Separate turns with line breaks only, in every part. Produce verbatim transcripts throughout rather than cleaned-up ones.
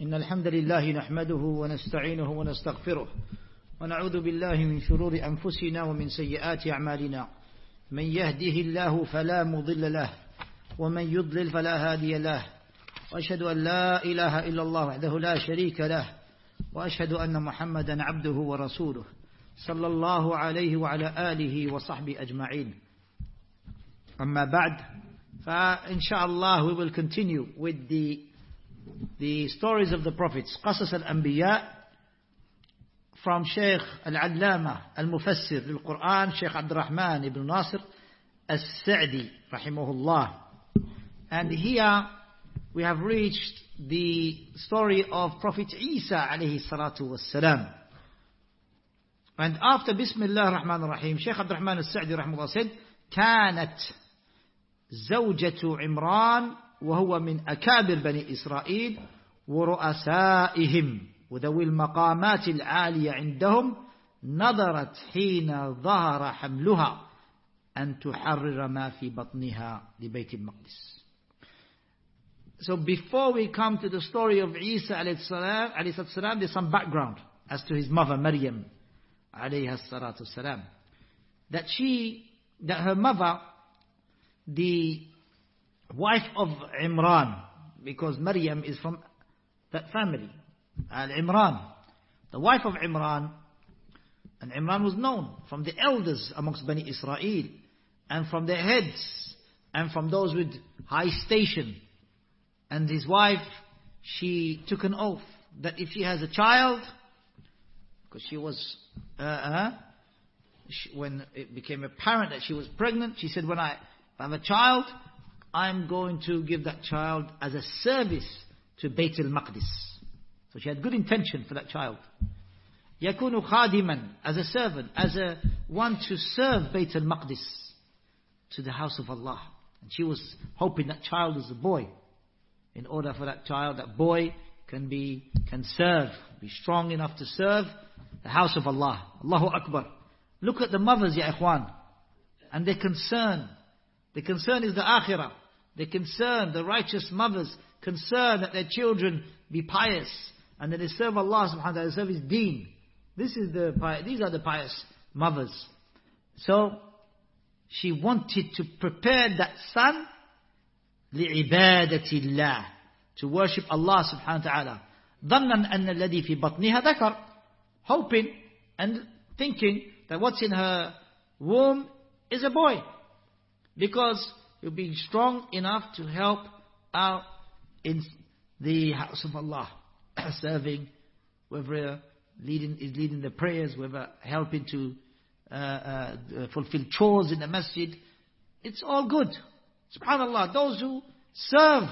إن الحمد لله نحمده ونستعينه ونستغفره ونعوذ بالله من شرور أنفسنا ومن سيئات أعمالنا من يهده الله فلا مضل له ومن يضلل فلا هادي له وأشهد أن لا إله إلا الله وحده لا شريك له وأشهد أن محمدا عبده ورسوله صلى الله عليه وعلى آله وصحبه أجمعين. أما بعد, فإنشاءالله we will continue with the the stories of the prophets, قصص الأنبياء, from Shaykh Al-Allama Al-Mufassir Al-Quran, Shaykh Abdul Rahman ibn Nasir As-Sa'di rahimahullah. And here we have reached the story of Prophet Isa alayhi salatu wassalam. And after Bismillah ar-Rahman ar-Rahim, Shaykh Abdul Rahman As-Sa'di rahimahullah said, كانت زوجة عمران وهو من أكابر بني إسرائيل ورؤسائهم وذوي المقامات العالية عندهم نظرت حين ظهر حملها أن تحرر ما في بطنها لبيت المقدس. So before we come to the story of Isa alayhi salam, there's some background as to his mother Maryam alayhi salatu salam. That she, that her mother, the wife of Imran, because Maryam is from that family, Al-Imran, the wife of Imran, and Imran was known from the elders amongst Bani Israel, and from their heads, and from those with high station. And his wife, she took an oath that if she has a child, because she was, uh, uh, she, when it became apparent that she was pregnant, she said, when I have a child, I'm going to give that child as a service to Bayt al-Maqdis. So she had good intention for that child. Yakunu khadiman, as a servant, as a one to serve Bayt al-Maqdis, to the house of Allah. And she was hoping that child was a boy. In order for that child, that boy can be, can serve, be strong enough to serve the house of Allah. Allahu Akbar. Look at the mothers, ya ikhwan. And their concern. The concern is the akhirah. They concern, the righteous mothers, concern that their children be pious and that they serve Allah subhanahu wa ta'ala, serve His deen. This is the, these are the pious mothers. So, she wanted to prepare that son لِعِبَادَةِ اللَّهِ, to worship Allah subhanahu wa ta'ala. ظَنًّا أَنَّ الَّذِي فِي بَطْنِهَا ذَكَرٌ, hoping and thinking that what's in her womb is a boy. Because he'll be strong enough to help out in the house of Allah, serving, whether leading is leading the prayers, whether helping to uh, uh, fulfill chores in the masjid. It's all good. Subhanallah, those who serve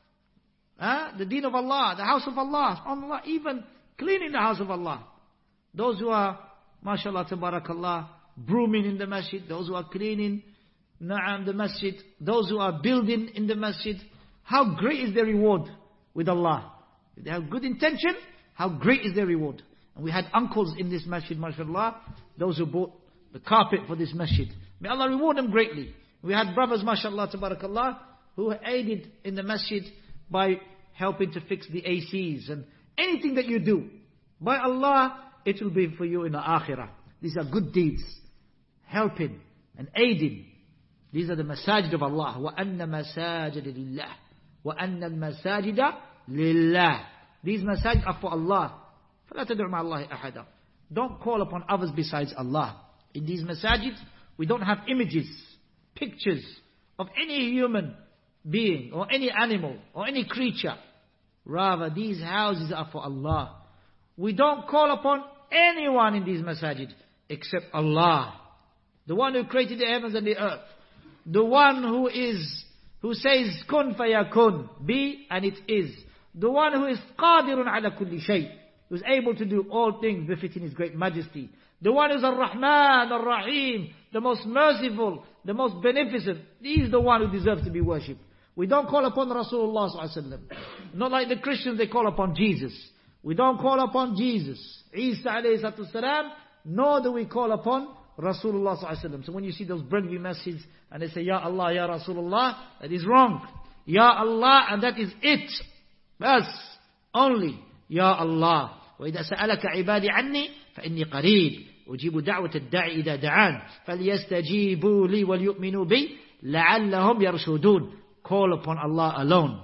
uh, the deen of Allah, the house of Allah, subhanallah, even cleaning the house of Allah. Those who are, mashallah, tabarakallah, brooming in the masjid, those who are cleaning Na'am, the masjid, those who are building in the masjid, how great is their reward with Allah. If they have good intention, how great is their reward. And we had uncles in this masjid, mashallah, those who bought the carpet for this masjid. May Allah reward them greatly. We had brothers, mashallah, tabarakallah, who aided in the masjid by helping to fix the A Cs. And anything that you do, by Allah, it will be for you in the akhirah. These are good deeds. Helping and aiding. These are the masajid of Allah. وَأَنَّ مَسَاجِدَ لِلَّهِ وَأَنَّ الْمَسَاجِدَ لِلَّهِ. These masajid are for Allah. فَلَا تَدْعُ مَعَ اللَّهِ أَحَدًا. Don't call upon others besides Allah. In these masajid, we don't have images, pictures of any human being or any animal or any creature. Rather, these houses are for Allah. We don't call upon anyone in these masajid except Allah, the one who created the heavens and the earth. The one who is, who says, kun fayakun, be, and it is. The one who is qadirun ala kulli shay, who is able to do all things befitting His great majesty. The one who is ar-Rahman, ar-Rahim, the most merciful, the most beneficent. He is the one who deserves to be worshipped. We don't call upon Rasulullah sallallahu alaihi wasallam. Not like the Christians, they call upon Jesus. We don't call upon Jesus, Isa alayhi salatu salam, nor do we call upon Rasulullah sallallahu alaihi wasallam. So when you see those Brentby messages and they say, Ya Allah, Ya Rasulullah, that is wrong. Ya Allah, and that is it. Yes. only. Ya Allah. وإذا سألك عبادي عني فإني قريب أجيب دعوة الداعي إذا دعان فليستجيبوا لي وليؤمنوا بي لعلهم يرشدون. Call upon Allah alone.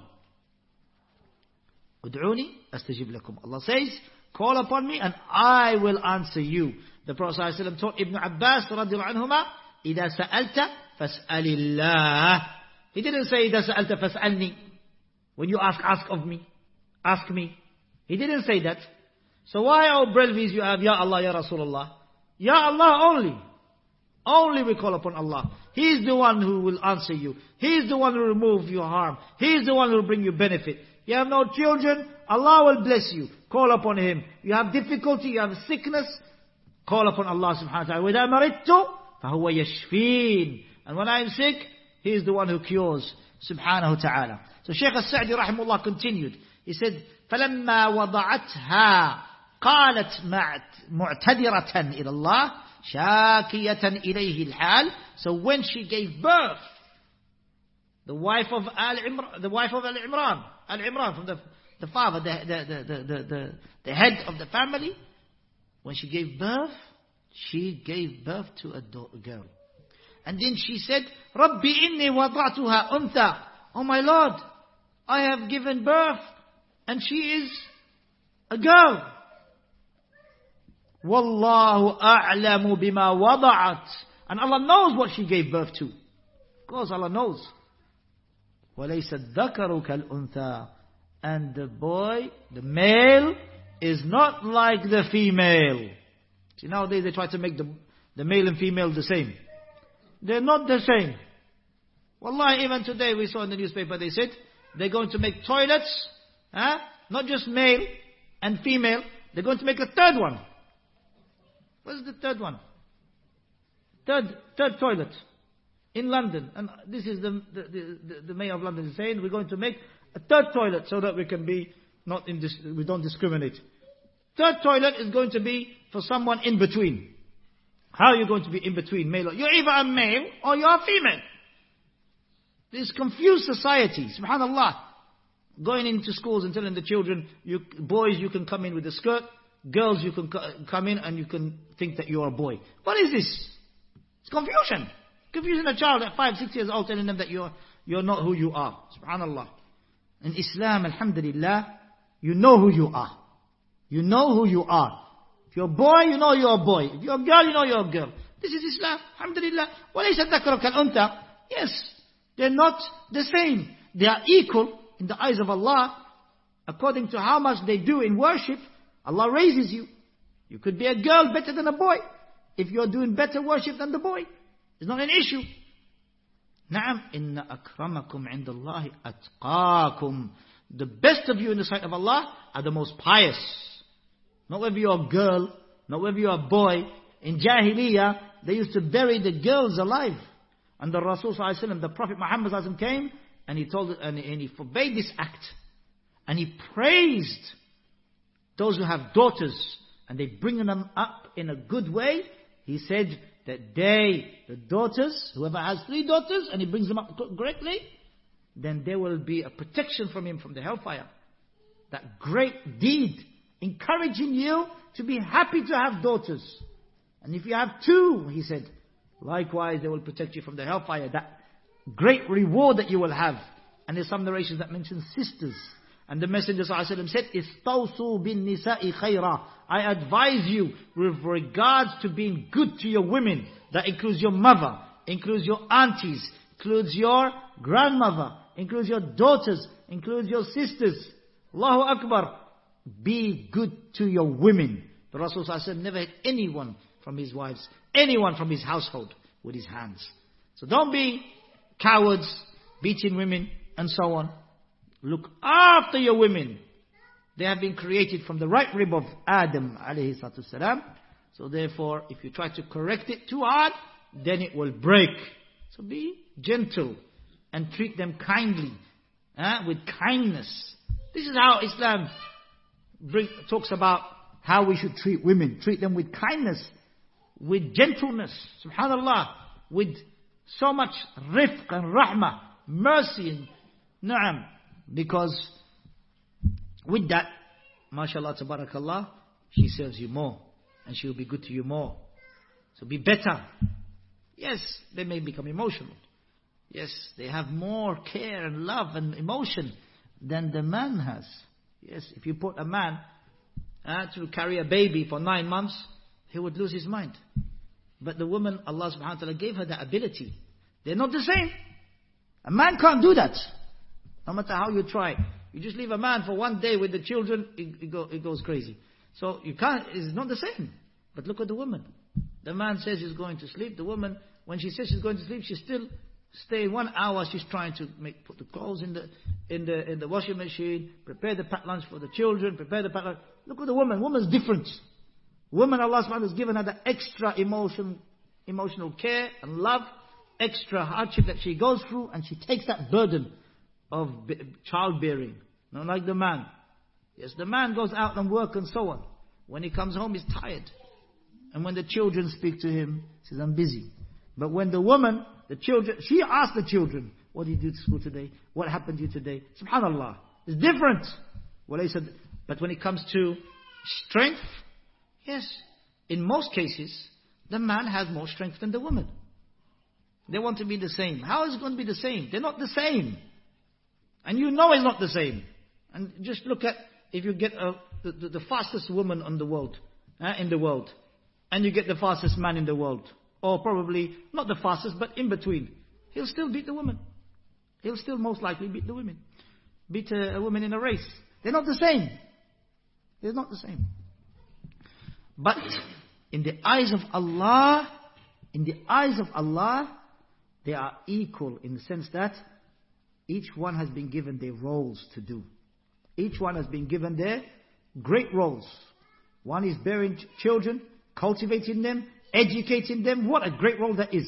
ادعوني أستجيب لكم. Allah says, call upon me and I will answer you. The Prophet ﷺ taught Ibn Abbas رضي الله عنهما, إذا سألت فاسأل الله. He didn't say إذا سألت فاسألني. When you ask, ask of me. Ask me. He didn't say that. So why, oh Brelvis, you have Ya Allah, Ya Rasulullah? Ya Allah only. Only we call upon Allah. He is the one who will answer you. He is the one who will remove your harm. He is the one who will bring you benefit. You have no children, Allah will bless you. Call upon Him. You have difficulty, you have sickness, call upon Allah subhanahu wa ta'ala. وَإِذَا مَرِضْتُ فَهُوَ يَشْفِينَ. And when I am sick, He is the one who cures subhanahu wa ta'ala. So Shaykh al-Sa'di rahimahullah continued. He said, فَلَمَّا وَضَعَتْهَا قالت معتذرة إلى الله شاكية إليه الحال. So when she gave birth, the wife of Al Imran, the wife of Al Imran, Al Imran from the the father, the the the the the, the head of the family, when she gave birth, she gave birth to a girl, and then she said, "Rabbi inni wada'tuha untha." Oh my Lord, I have given birth, and she is a girl. Wallahu a'lamu bima wada'at. And Allah knows what she gave birth to. Of course Allah knows. وَلَيْسَ الذَّكَرُ كَالْأُنْثَى. And the boy, the male, is not like the female. See, nowadays they try to make the, the male and female the same. They're not the same. Wallahi, even today we saw in the newspaper, they said, they're going to make toilets, huh? Not just male and female, they're going to make a third one. What's the third one? Third, third toilet in London. And this is the, the, the, the mayor of London is saying, we're going to make a third toilet so that we can be, not in this, we don't discriminate. Third toilet is going to be for someone in between. How are you going to be in between, male or, you're either a male or you're a female. This confused society, subhanallah. Going into schools and telling the children, you, boys you can come in with a skirt, girls you can come in and you can think that you're a boy. What is this? It's confusion. Confusing a child at five, six years old, telling them that you're, you're not who you are. Subhanallah. In Islam, alhamdulillah, you know who you are. You know who you are. If you're a boy, you know you're a boy. If you're a girl, you know you're a girl. This is Islam, alhamdulillah. وَلَيْسَ الذَّكَرُ كَالْأُنْثَى. Yes, they're not the same. They are equal in the eyes of Allah. According to how much they do in worship, Allah raises you. You could be a girl better than a boy. If you're doing better worship than the boy, it's not an issue. Na'am, inna akramakum indallahi atqakum. The best of you in the sight of Allah are the most pious. Not whether you're a girl, not whether you're a boy. In Jahiliyyah, they used to bury the girls alive. And the Rasul sallallahu alaihi wasallam, the Prophet Muhammad sallallahu alaihi wasallam came and he told, and he forbade this act. And he praised those who have daughters and they bring them up in a good way. He said that they, the daughters, whoever has three daughters and he brings them up correctly, then there will be a protection from him from the hellfire. That great deed, encouraging you to be happy to have daughters. And if you have two, he said, likewise they will protect you from the hellfire. That great reward that you will have. And there's some narrations that mention sisters. And the Messenger ﷺ said, "Istawsu bin nisa'i khayra." I advise you with regards to being good to your women. That includes your mother, includes your aunties, includes your grandmother, includes your daughters, includes your sisters. Allahu Akbar. Be good to your women. The Rasul ﷺ never hit anyone from his wives, anyone from his household with his hands. So don't be cowards, beating women and so on. Look after your women. They have been created from the right rib of Adam alayhi salatu salam. So therefore, if you try to correct it too hard, then it will break. So be gentle and treat them kindly, uh, with kindness. This is how Islam bring, talks about how we should treat women. Treat them with kindness, with gentleness, subhanallah, with so much rifq and rahmah, mercy and na'am. Because with that, mashallah, tabarakallah, she serves you more. And she will be good to you more. So be better. Yes, they may become emotional. Yes, they have more care and love and emotion than the man has. Yes, if you put a man uh, to carry a baby for nine months, he would lose his mind. But the woman, Allah subhanahu wa ta'ala gave her that ability. They're not the same. A man can't do that. No matter how you try. You just leave a man for one day with the children, it, it, go, it goes crazy. So you can't, it's not the same. But look at the woman. The man says he's going to sleep. The woman, when she says she's going to sleep, she still stay one hour. She's trying to make put the clothes in the in the in the washing machine, prepare the packed lunch for the children, prepare the packed lunch. Look at the woman. Woman's different. Woman, Allah subhanahu wa ta'ala has given her the extra emotion, emotional care and love, extra hardship that she goes through, and she takes that burden of childbearing. Not like the man. Yes, the man goes out and work and so on. When he comes home, he's tired. And when the children speak to him, he says, I'm busy. But when the woman, the children, she asks the children, what did you do to school today? What happened to you today? Subhanallah. It's different. Well, he said, but when it comes to strength, yes, in most cases, the man has more strength than the woman. They want to be the same. How is it going to be the same? They're not the same. And you know it's not the same. And just look at, if you get a, the, the, the fastest woman on the world, uh, in the world, and you get the fastest man in the world, or probably not the fastest, but in between, he'll still beat the woman. He'll still most likely beat the women. Beat a, a woman in a race. They're not the same. They're not the same. But in the eyes of Allah, in the eyes of Allah, they are equal in the sense that each one has been given their roles to do. Each one has been given their great roles. One is bearing ch- children, cultivating them, educating them. What a great role that is.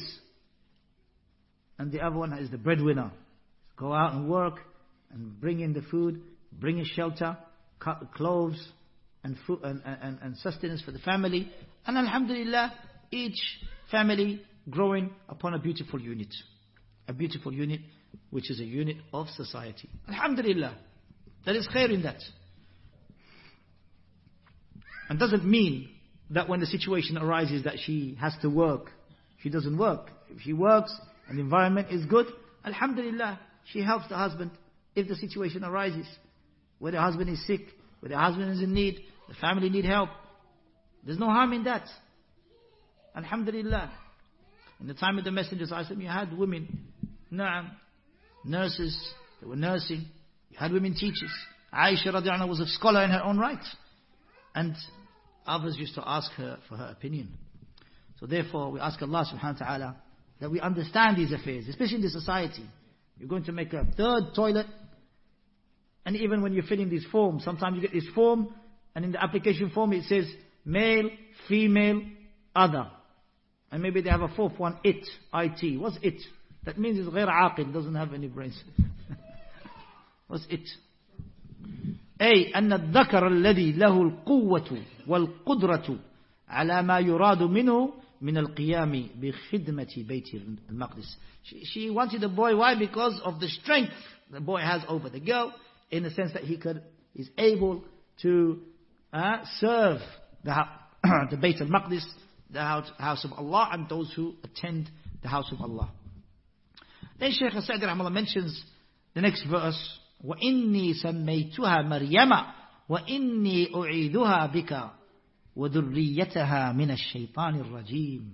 And the other one is the breadwinner. Go out and work and bring in the food, bring in shelter, clothes and, food, and, and, and sustenance for the family. And alhamdulillah, each family growing upon a beautiful unit. A beautiful unit which is a unit of society. Alhamdulillah. There is khair in that. And doesn't mean that when the situation arises that she has to work, she doesn't work. If she works and the environment is good, alhamdulillah, she helps the husband if the situation arises. Where the husband is sick, where the husband is in need, the family need help. There's no harm in that. Alhamdulillah. In the time of the Messenger, you had women, na'am, nurses, they were nursing. You had women teachers. Aisha radiallahu anha was a scholar in her own right. And others used to ask her for her opinion. So therefore, we ask Allah subhanahu wa ta'ala that we understand these affairs, especially in the society. You're going to make a third toilet. And even when you're filling these forms, sometimes you get this form, and in the application form it says male, female, other. And maybe they have a fourth one, it, I T. What's it? That means it's غير عاقل, doesn't have any brains. What's it? أي أن الذكر الذي له القوة والقدرة على ما يراد منه من القيام بخدمة بيت المقدس. She, she wanted a boy. Why? Because of the strength the boy has over the girl, in the sense that he could is able to uh, serve the the Bayt al-Maqdis, the house of Allah, and those who attend the house of Allah. Then Shaykh Sa'di rahimahullah mentions the next verse. وَإِنِّي سَمَّيْتُهَا مَرْيَمَ وَإِنِّي أُعِيدُهَا بِكَ وَذُرِّيَّتَهَا مِنَ الشَّيْطَانِ الرَّجِيمِ.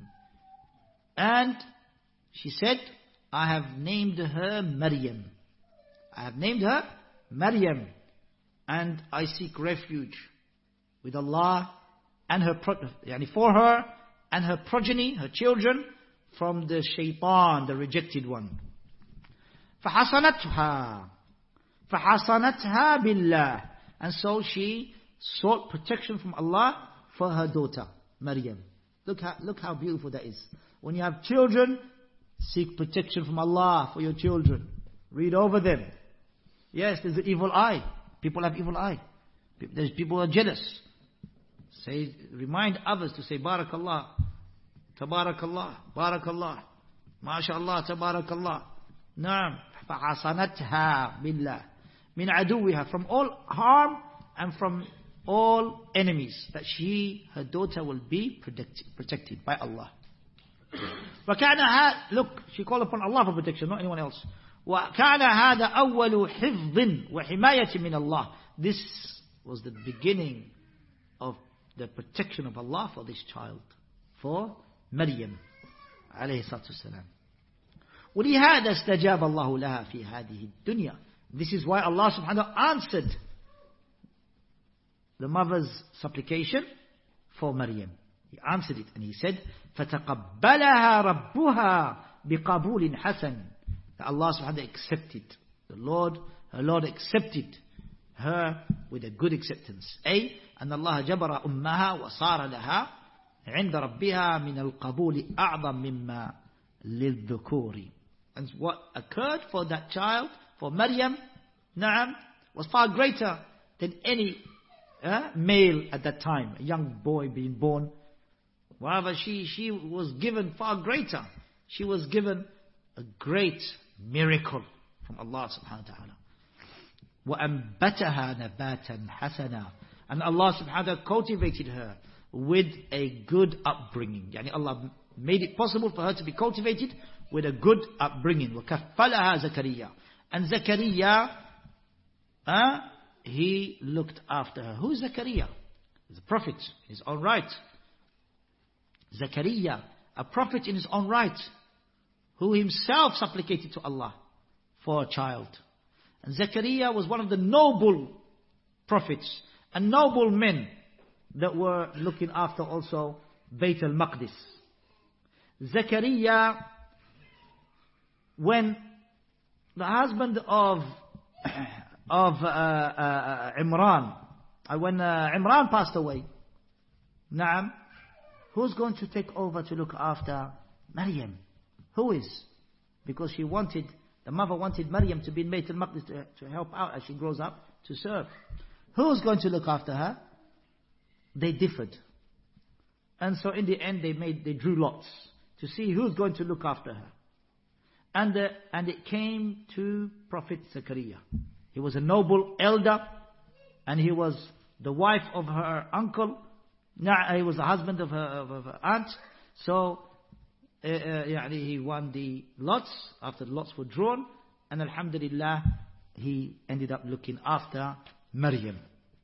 And she said, I have named her Maryam. I have named her Maryam. And I seek refuge with Allah and her yani for her and her progeny, her children, from the shaitan, the rejected one. فَحَصَنَتْهَا فَحَصَنَتْهَا بِاللَّهِ. And so she sought protection from Allah for her daughter, Maryam. Look how, look how beautiful that is. When you have children, seek protection from Allah for your children. Read over them. Yes, there's an evil eye. People have evil eye. There's people who are jealous. Say, remind others to say, Barakallah, Tabarakallah, Barakallah, MashaAllah, Tabarakallah. Naam, فَحَصَنَتْهَا بِاللَّهِ. Min aduwiha, from all harm and from all enemies, that she, her daughter, will be protected, protected by Allah. وَكَانَ هَذَا, look, she called upon Allah for protection, not anyone else. وَكَانَ هَذَا أَوَّلُ حِفْظٍ وَحِمَايَةٍ مِنَ اللَّهِ. This was the beginning of the protection of Allah for this child, for Maryam عليه الصلاة والسلام. وَلِهَذَا اسْتَجَابَ اللَّهُ لَهَا فِي هَذِهِ الدُّنْيا. This is why Allah subhanahu wa ta'ala answered the mother's supplication for Maryam. He answered it and he said, فَتَقَبَّلَهَا رَبُّهَا بِقَبُولٍ حَسَنٍ. That Allah subhanahu wa ta'ala accepted. The Lord, her Lord accepted her with a good acceptance. أي أن الله جبر أمها وصار لها عند ربها من القبول أعظم مما للذكور. And what occurred for that child, for Maryam, نعم, was far greater than any uh, male at that time, a young boy being born. However, she, she was given far greater. She was given a great miracle from Allah subhanahu wa ta'ala. وَأَنْبَتَهَا نَبَاتًا حَسَنًا. And Allah subhanahu wa ta'ala cultivated her with a good upbringing. Yani Allah made it possible for her to be cultivated with a good upbringing. وَكَفَّلَهَا زَكَرِيَّا. And Zakaria, uh, he looked after her. Who is Zakaria? He's a prophet in his own right. Zakaria, a prophet in his own right, who himself supplicated to Allah for a child. And Zakaria was one of the noble prophets and noble men that were looking after also Bayt al-Maqdis. Zakaria, when the husband of of uh, uh, Imran, uh, when uh, Imran passed away, Naam, who's going to take over to look after Maryam? Who is? Because she wanted, the mother wanted Maryam to be in Bayt al-Maqdis to, to help out as she grows up to serve. Who's going to look after her? They differed. And so in the end they made, they drew lots to see who's going to look after her. And, uh, and it came to Prophet Zakaria. He was a noble elder, and he was the wife of her uncle. He was the husband of her, of her aunt. So uh, uh, he won the lots after the lots were drawn, and alhamdulillah he ended up looking after Maryam.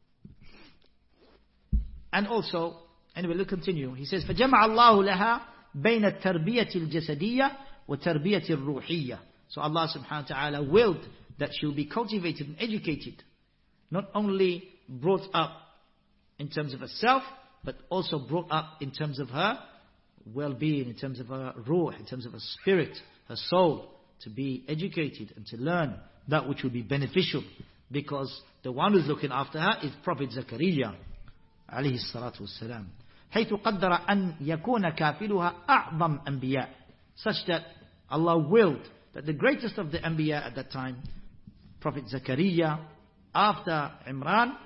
And also, anyway, we'll continue. He says, فَجَمَعَ اللَّهُ لَهَا بَيْنَ التَّرْبِيَةِ الْجَسَدِيَّةِ وَتَرْبِيَةِ الرُّوحِيَّةِ. So Allah subhanahu wa ta'ala willed that she will be cultivated and educated, not only brought up in terms of herself, but also brought up in terms of her well-being, in terms of her ruh, in terms of her spirit, her soul, to be educated and to learn that which will be beneficial, because the one who's looking after her is Prophet Zakaria عليه الصلاة والسلام, حيث قدر أن يكون كافلها أعظم أنبياء, such that Allah willed that the greatest of the Anbiya at that time, Prophet Zakaria, after Imran,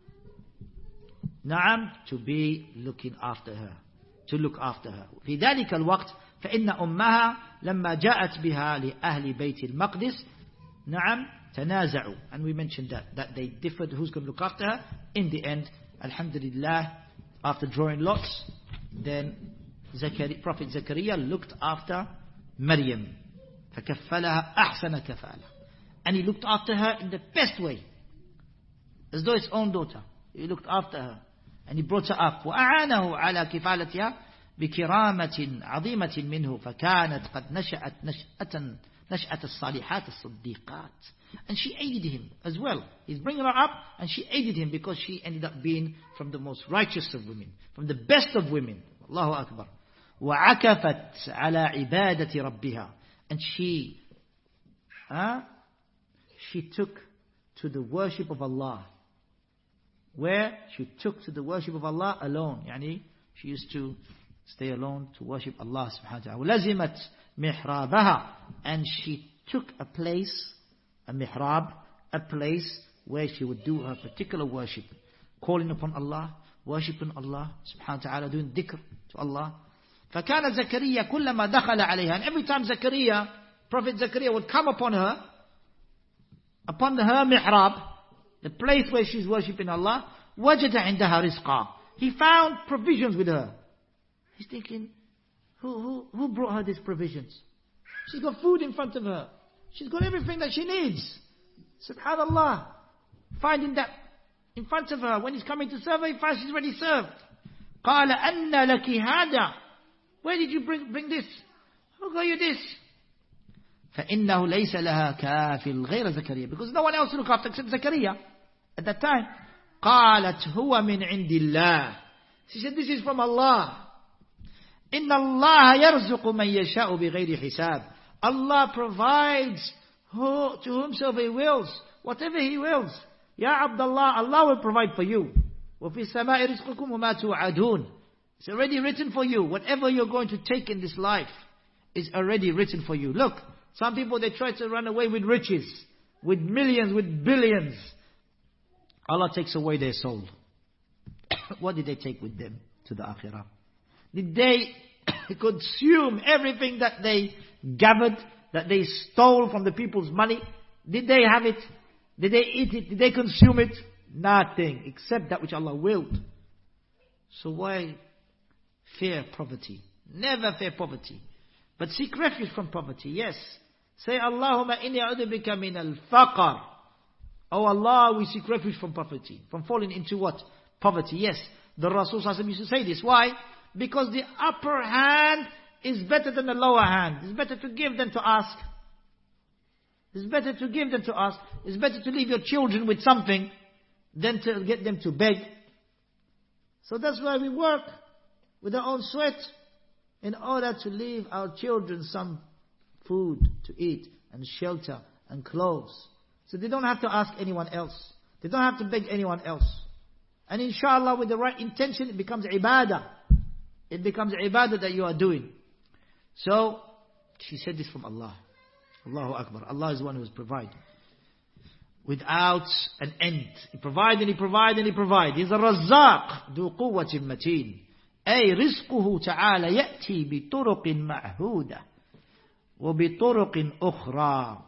نعم, to be looking after her, to look after her. في ذلك الوقت فإن أمها لما جاءت بها لأهل بيت المقدس نعم تنازعوا, and we mentioned that that they differed who's going to look after her. In the end, alhamdulillah, after drawing lots, then Zakari, Prophet Zakaria looked after Maryam. فَكَفَّلَهَا أَحْسَنَ كَفَالَةً. And he looked after her in the best way, as though his own daughter. He looked after her and he brought her up. وَأَعَانَهُ عَلَى كِفَالَتِهَا بِكِرَامَةٍ عَظِيمَةٍ مِنْهُ فَكَانَتْ قَدْ نَشَأَتْ نَشْأَةً نشأة الصالحات الصديقات. And she aided him as well. He's bringing her up and she aided him, because she ended up being from the most righteous of women, from the best of women. Allahu Akbar. وَعَكَفَتْ عَلَى عِبَادَةِ رَبِّهَا. And she, uh, she took to the worship of Allah. Where? She took to the worship of Allah alone. Yani, she used to stay alone to worship Allah subhanahu wa ta'ala. وَلَزِمَتْ مِحْرَابَهَا. And she took a place, a mihrab, a place where she would do her particular worship, calling upon Allah, worshipping Allah subhanahu wa ta'ala, doing dhikr to Allah. فَكَانَ زَكَرِيَّا كُلَّمَا دَخَلَ عَلَيْهَا. And every time Zakaria, Prophet Zakaria would come upon her, upon her mihrab, the place where she's worshipping Allah, وجد عندها رزقا. He found provisions with her. He's thinking, who, who, who brought her these provisions? She's got food in front of her. She's got everything that she needs. Subhanallah. Finding that in front of her. When he's coming to serve her, he finds she's already served. قال أن لك هذا. Where did you bring, bring this? Who got you this? فإنه ليس لها كافل غير زكريا. Because no one else looked after except Zakaria at that time. قالت هو من عند الله. She said, this is from Allah. إن الله يرزق من يشاء بغير حساب. Allah provides who, to whomsoever He wills, whatever He wills. Ya Abdullah, Allah will provide for you. وفي السماء رزقكم وما توعدون. It's already written for you. Whatever you're going to take in this life is already written for you. Look, some people, they try to run away with riches, with millions, with billions. Allah takes away their soul. What did they take with them to the akhirah? Did they consume everything that they gathered, that they stole from the people's money? Did they have it? Did they eat it? Did they consume it? Nothing, except that which Allah willed. So why fear poverty? Never fear poverty. But seek refuge from poverty, yes. Say, Allahumma inni a'udhu bika min al-faqr. Oh Allah, we seek refuge from poverty. From falling into what? Poverty, yes. The Rasul sallallahu alaihi wasallam used to say this. Why? Because the upper hand is better than the lower hand. It's better to give than to ask. It's better to give than to ask. It's better to leave your children with something than to get them to beg. So that's why we work with our own sweat in order to leave our children some food to eat and shelter and clothes. So they don't have to ask anyone else. They don't have to beg anyone else. And inshallah, with the right intention, it becomes ibadah. It becomes ibadah that you are doing. So, she said this from Allah. Allahu Akbar. Allah is the one who has provided. Without an end. He provides and He provides and He provides. He's a Razzaq. ذو قوة متين. أي رزقه تعالى يأتي بطرق معهودة وبطرق أخرى.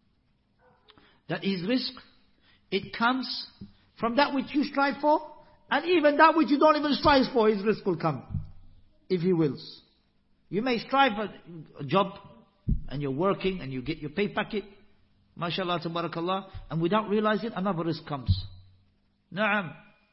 That His rizq, it comes from that which you strive for, and even that which you don't even strive for, His rizq will come, if He wills. You may strive for a job, and you're working, and you get your pay packet, mashallah, tabarakallah, and without realizing, another rizq comes. Na'am.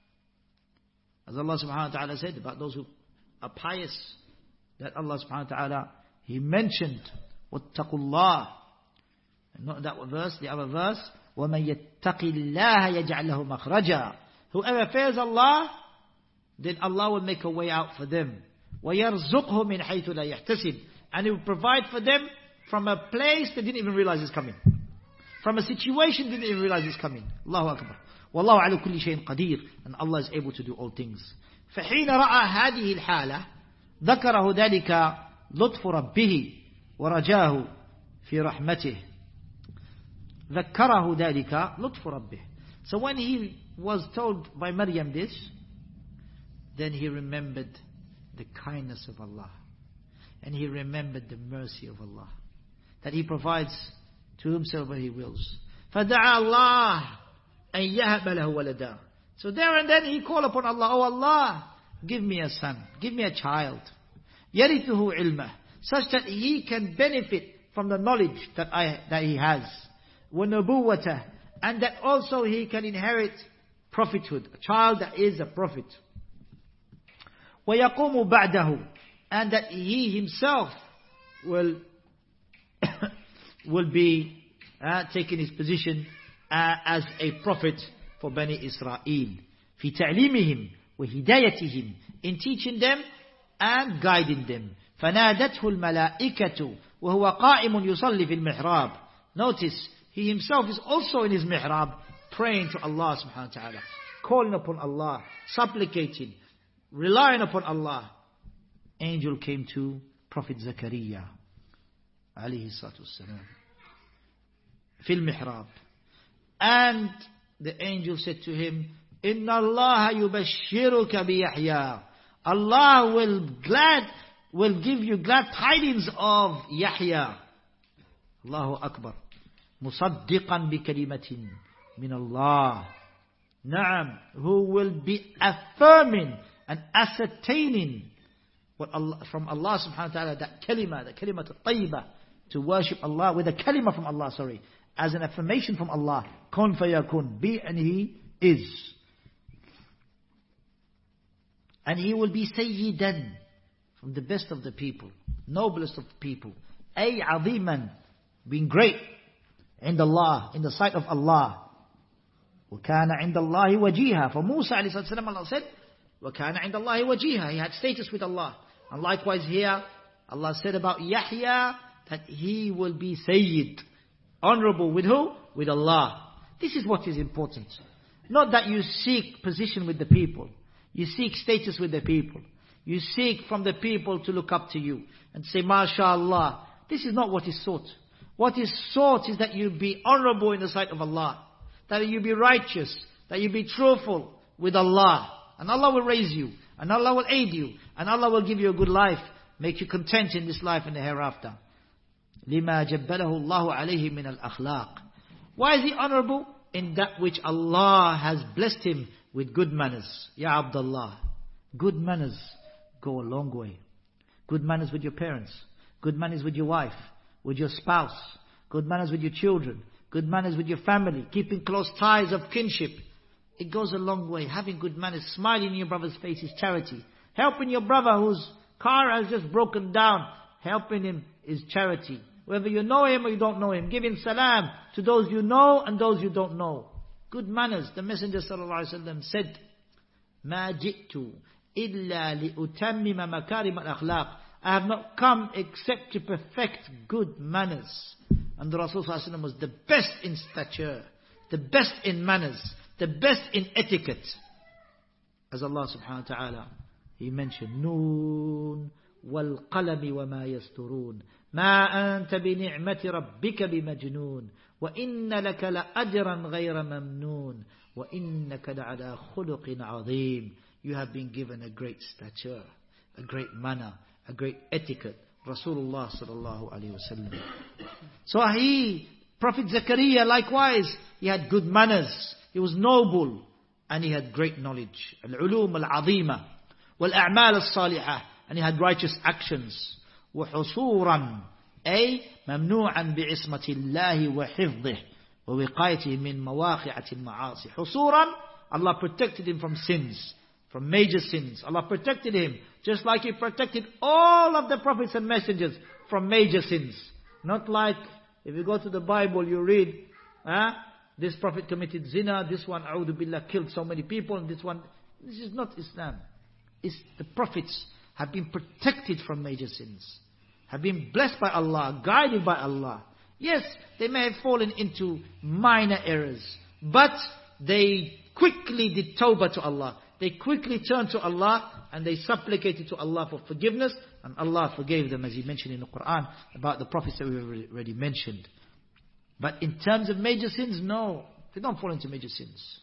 As Allah subhanahu wa ta'ala said about those who are pious, that Allah subhanahu wa ta'ala, He mentioned, وَاتَّقُوا اللَّهِ. Not that verse, the other verse, وَمَنْ يَتَّقِ اللَّهَ يَجْعَلْ لَهُ مَخْرَجًا. Whoever fears Allah, then Allah will make a way out for them. وَيَرْزُقْهُ مِنْ حَيْثُ لَا يَحْتَسِبْ. And He will provide for them from a place they didn't even realize is coming. From a situation they didn't even realize is coming. Allahu Akbar. وَاللَّهُ عَلَى كُلِّ شَيْءٍ قَدِيرٌ. And Allah is able to do all things. فَحِينَ رَأَى هَذِهِ الْحَالَةِ ذَكَرَهُ ذَلِكَ لُطْفُ رَبِّهِ وَرَجَاهُ فِي رَحْمَتِهِ. ذكره ذلك لطف ربه. So when he was told by Maryam this, then he remembered the kindness of Allah, and he remembered the mercy of Allah, that He provides to whomsoever He wills. فَدَعَى اللَّهَ أَنْ يَهَبَ لَهُ وَلَدًا. So there and then he called upon Allah, oh Allah, give me a son, give me a child, يَرِثُهُ عِلْمَهُ, such that he can benefit from the knowledge that I that he has. وَنُبُوَّةً, and that also he can inherit prophethood, a child that is a prophet. وَيَقُومُ بَعْدَهُ, and that he himself will will be uh, taking his position uh, as a prophet for Bani Israel. فِي تَعْلِيمِهِمْ وَهِدَايَتِهِمْ, in teaching them and guiding them. فَنَادَتْهُ الْمَلَائِكَةُ وَهُوَ قَائِمٌ يُصَلِّي فِي الْمِحْرَابِ. Notice, he himself is also in his mihrab, praying to Allah subhanahu wa ta'ala, calling upon Allah, supplicating, relying upon Allah. Angel came to Prophet Zakaria, alayhi salatu wassalam, fil mihrab. And the angel said to him, Inna Allah yubashshiruka bi Yahya. Allah will glad, will give you glad tidings of Yahya. Allahu Akbar. مصدقا بكلمة من الله. Na'am, who will be affirming and ascertaining what Allah, from Allah subhanahu wa ta'ala, that kalima, the kalima tayyibah, to worship Allah with a kalima from Allah, sorry, as an affirmation from Allah. Kun fayakun, be and he is. And he will be sayyidan, from the best of the people, noblest of the people. Ay aziman, being great, in Allah, in the sight of Allah. وَكَانَ عِنْدَ اللَّهِ وَجِيهًا. For Musa alayhi salam, Allah said, وَكَانَ عِنْدَ اللَّهِ وَجِيهًا. He had status with Allah. And likewise here, Allah said about Yahya, that he will be Sayyid. Honorable with who? With Allah. This is what is important. Not that you seek position with the people. You seek status with the people. You seek from the people to look up to you. And say, MashaAllah. This is not what is sought. What is sought is that you be honorable in the sight of Allah. That you be righteous. That you be truthful with Allah. And Allah will raise you. And Allah will aid you. And Allah will give you a good life. Make you content in this life and the hereafter. لِمَا جَبَّلَهُ اللَّهُ عَلَيْهِ مِنَ الْأَخْلَاقِ. Why is he honorable? In that which Allah has blessed him with good manners. Ya Abdullah. Good manners go a long way. Good manners with your parents. Good manners with your wife. With your spouse. Good manners with your children. Good manners with your family. Keeping close ties of kinship. It goes a long way. Having good manners. Smiling in your brother's face is charity. Helping your brother whose car has just broken down. Helping him is charity. Whether you know him or you don't know him. Giving salam to those you know and those you don't know. Good manners. The Messenger sallallahu alaihi wasallam said, مَا جِئْتُ إِلَّا لِأُتَمِّمَ مَكَارِمَ الْأَخْلَاقِ. I have not come except to perfect good manners. And the Rasul sallallahu alaihi wasallam was the best in stature. The best in manners. The best in etiquette. As Allah subhanahu wa ta'ala, He mentioned, Noon wal qalami wa ma yasturun. Ma anta bi ni'mati rabbika bi majnoon. Wa inna laka la ajran ghayra mamnoon. Wa innaka la'ala khuluqin azim. You have been given a great stature, a great manner, a great etiquette. Rasulullah sallallahu alayhi wa sallam. So he, Prophet Zakaria likewise, he had good manners. He was noble and he had great knowledge. Al-ulum al-azima wal-a'mal al-salihah. And he had righteous actions. وحصورا أي ممنوعا بعصمة الله وحفظه ووقايته من مواقعة المعاصي. حصورا, Allah protected him from sins, from major sins. Allah protected him just like He protected all of the prophets and messengers from major sins. Not like if you go to the Bible you read, huh? This prophet committed zina, this one, a'udhu billah, killed so many people, and this one. This is not Islam. It's the prophets have been protected from major sins, have been blessed by Allah, guided by Allah. Yes, they may have fallen into minor errors, but they quickly did tawbah to Allah. They quickly turned to Allah and they supplicated to Allah for forgiveness, and Allah forgave them, as He mentioned in the Quran about the prophets that we already mentioned. But in terms of major sins, no, they don't fall into major sins.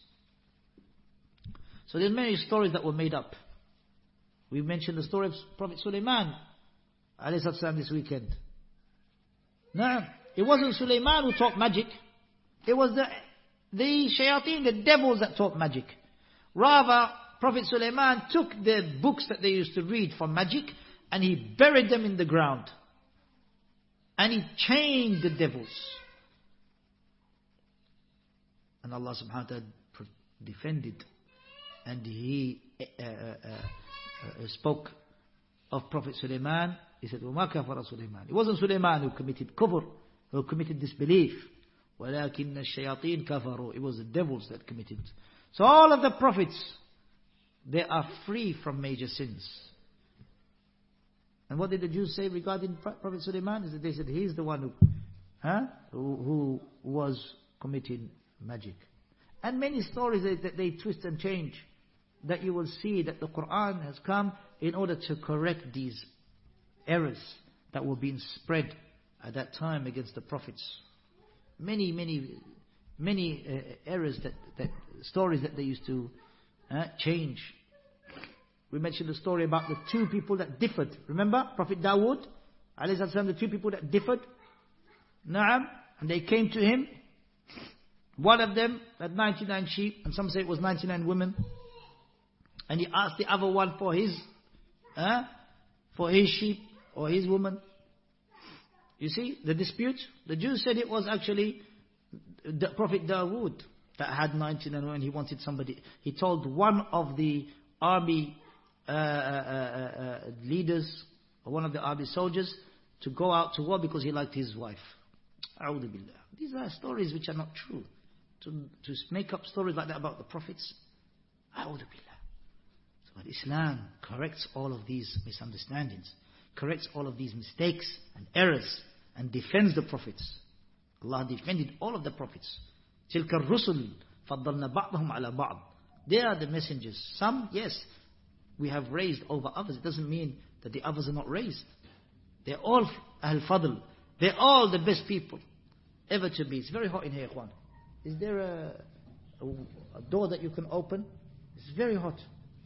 So there are many stories that were made up. We mentioned the story of Prophet Sulaiman alayhi salam this weekend. No, it wasn't Sulaiman who taught magic. It was the the shayateen, the devils that taught magic. Rather, Prophet Sulaiman took the books that they used to read for magic and he buried them in the ground. And he chained the devils. And Allah subhanahu wa ta'ala defended. And He uh, uh, uh, spoke of Prophet Sulaiman. He said, وَمَا كَفَرَ Sulaiman. It wasn't Sulaiman who committed kufr, who committed disbelief. وَلَكِنَّ الشَّيَاطِينَ كَفَرُوا. It was the devils that committed. So all of the prophets, they are free from major sins. And what did the Jews say regarding Prophet Sulaiman? Is that they said he's the one who, huh, who, who was committing magic. And many stories that, that they twist and change, that you will see that the Quran has come in order to correct these errors that were being spread at that time against the prophets. Many, many, many uh, errors that, that stories that they used to uh, change. We mentioned the story about the two people that differed. Remember, Prophet Dawood, alayhi salam, the two people that differed. Naam, and they came to him. One of them had ninety-nine sheep, and some say it was ninety-nine women. And he asked the other one for his, uh, for his sheep or his woman. You see the dispute? The Jews said it was actually the Prophet Dawood that had ninety-nine women. He wanted somebody. He told one of the army uh, uh, uh, uh, leaders, or one of the army soldiers, to go out to war because he liked his wife. A'udhu billah. These are stories which are not true. To, to make up stories like that about the prophets. A'udhu billah. So but Islam corrects all of these misunderstandings, corrects all of these mistakes and errors, and defends the prophets. Allah defended all of the prophets. تِلْكَ الرُّسُلُ فَضَّلْنَا بَعْضَهُمْ عَلَى بَعْضٍ. They are the messengers. Some, yes, we have raised over others. It doesn't mean that the others are not raised. They're all Ahl Fadl. They're all the best people ever to be. It's very hot in here, Ikhwan. Is there a, a, a door that you can open? It's very hot.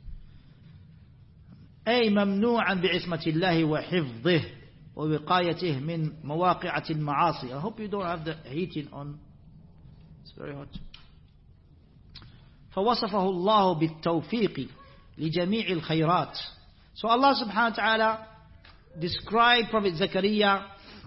أي ممنوعا بعصمة الله وحفظه ووقايته من مواقعة المعاصي. I hope you don't have the heating on. It's very hot. فوصفه الله بالتوفيق لجميع الخيرات. So Allah subhanahu wa ta'ala described Prophet Zakaria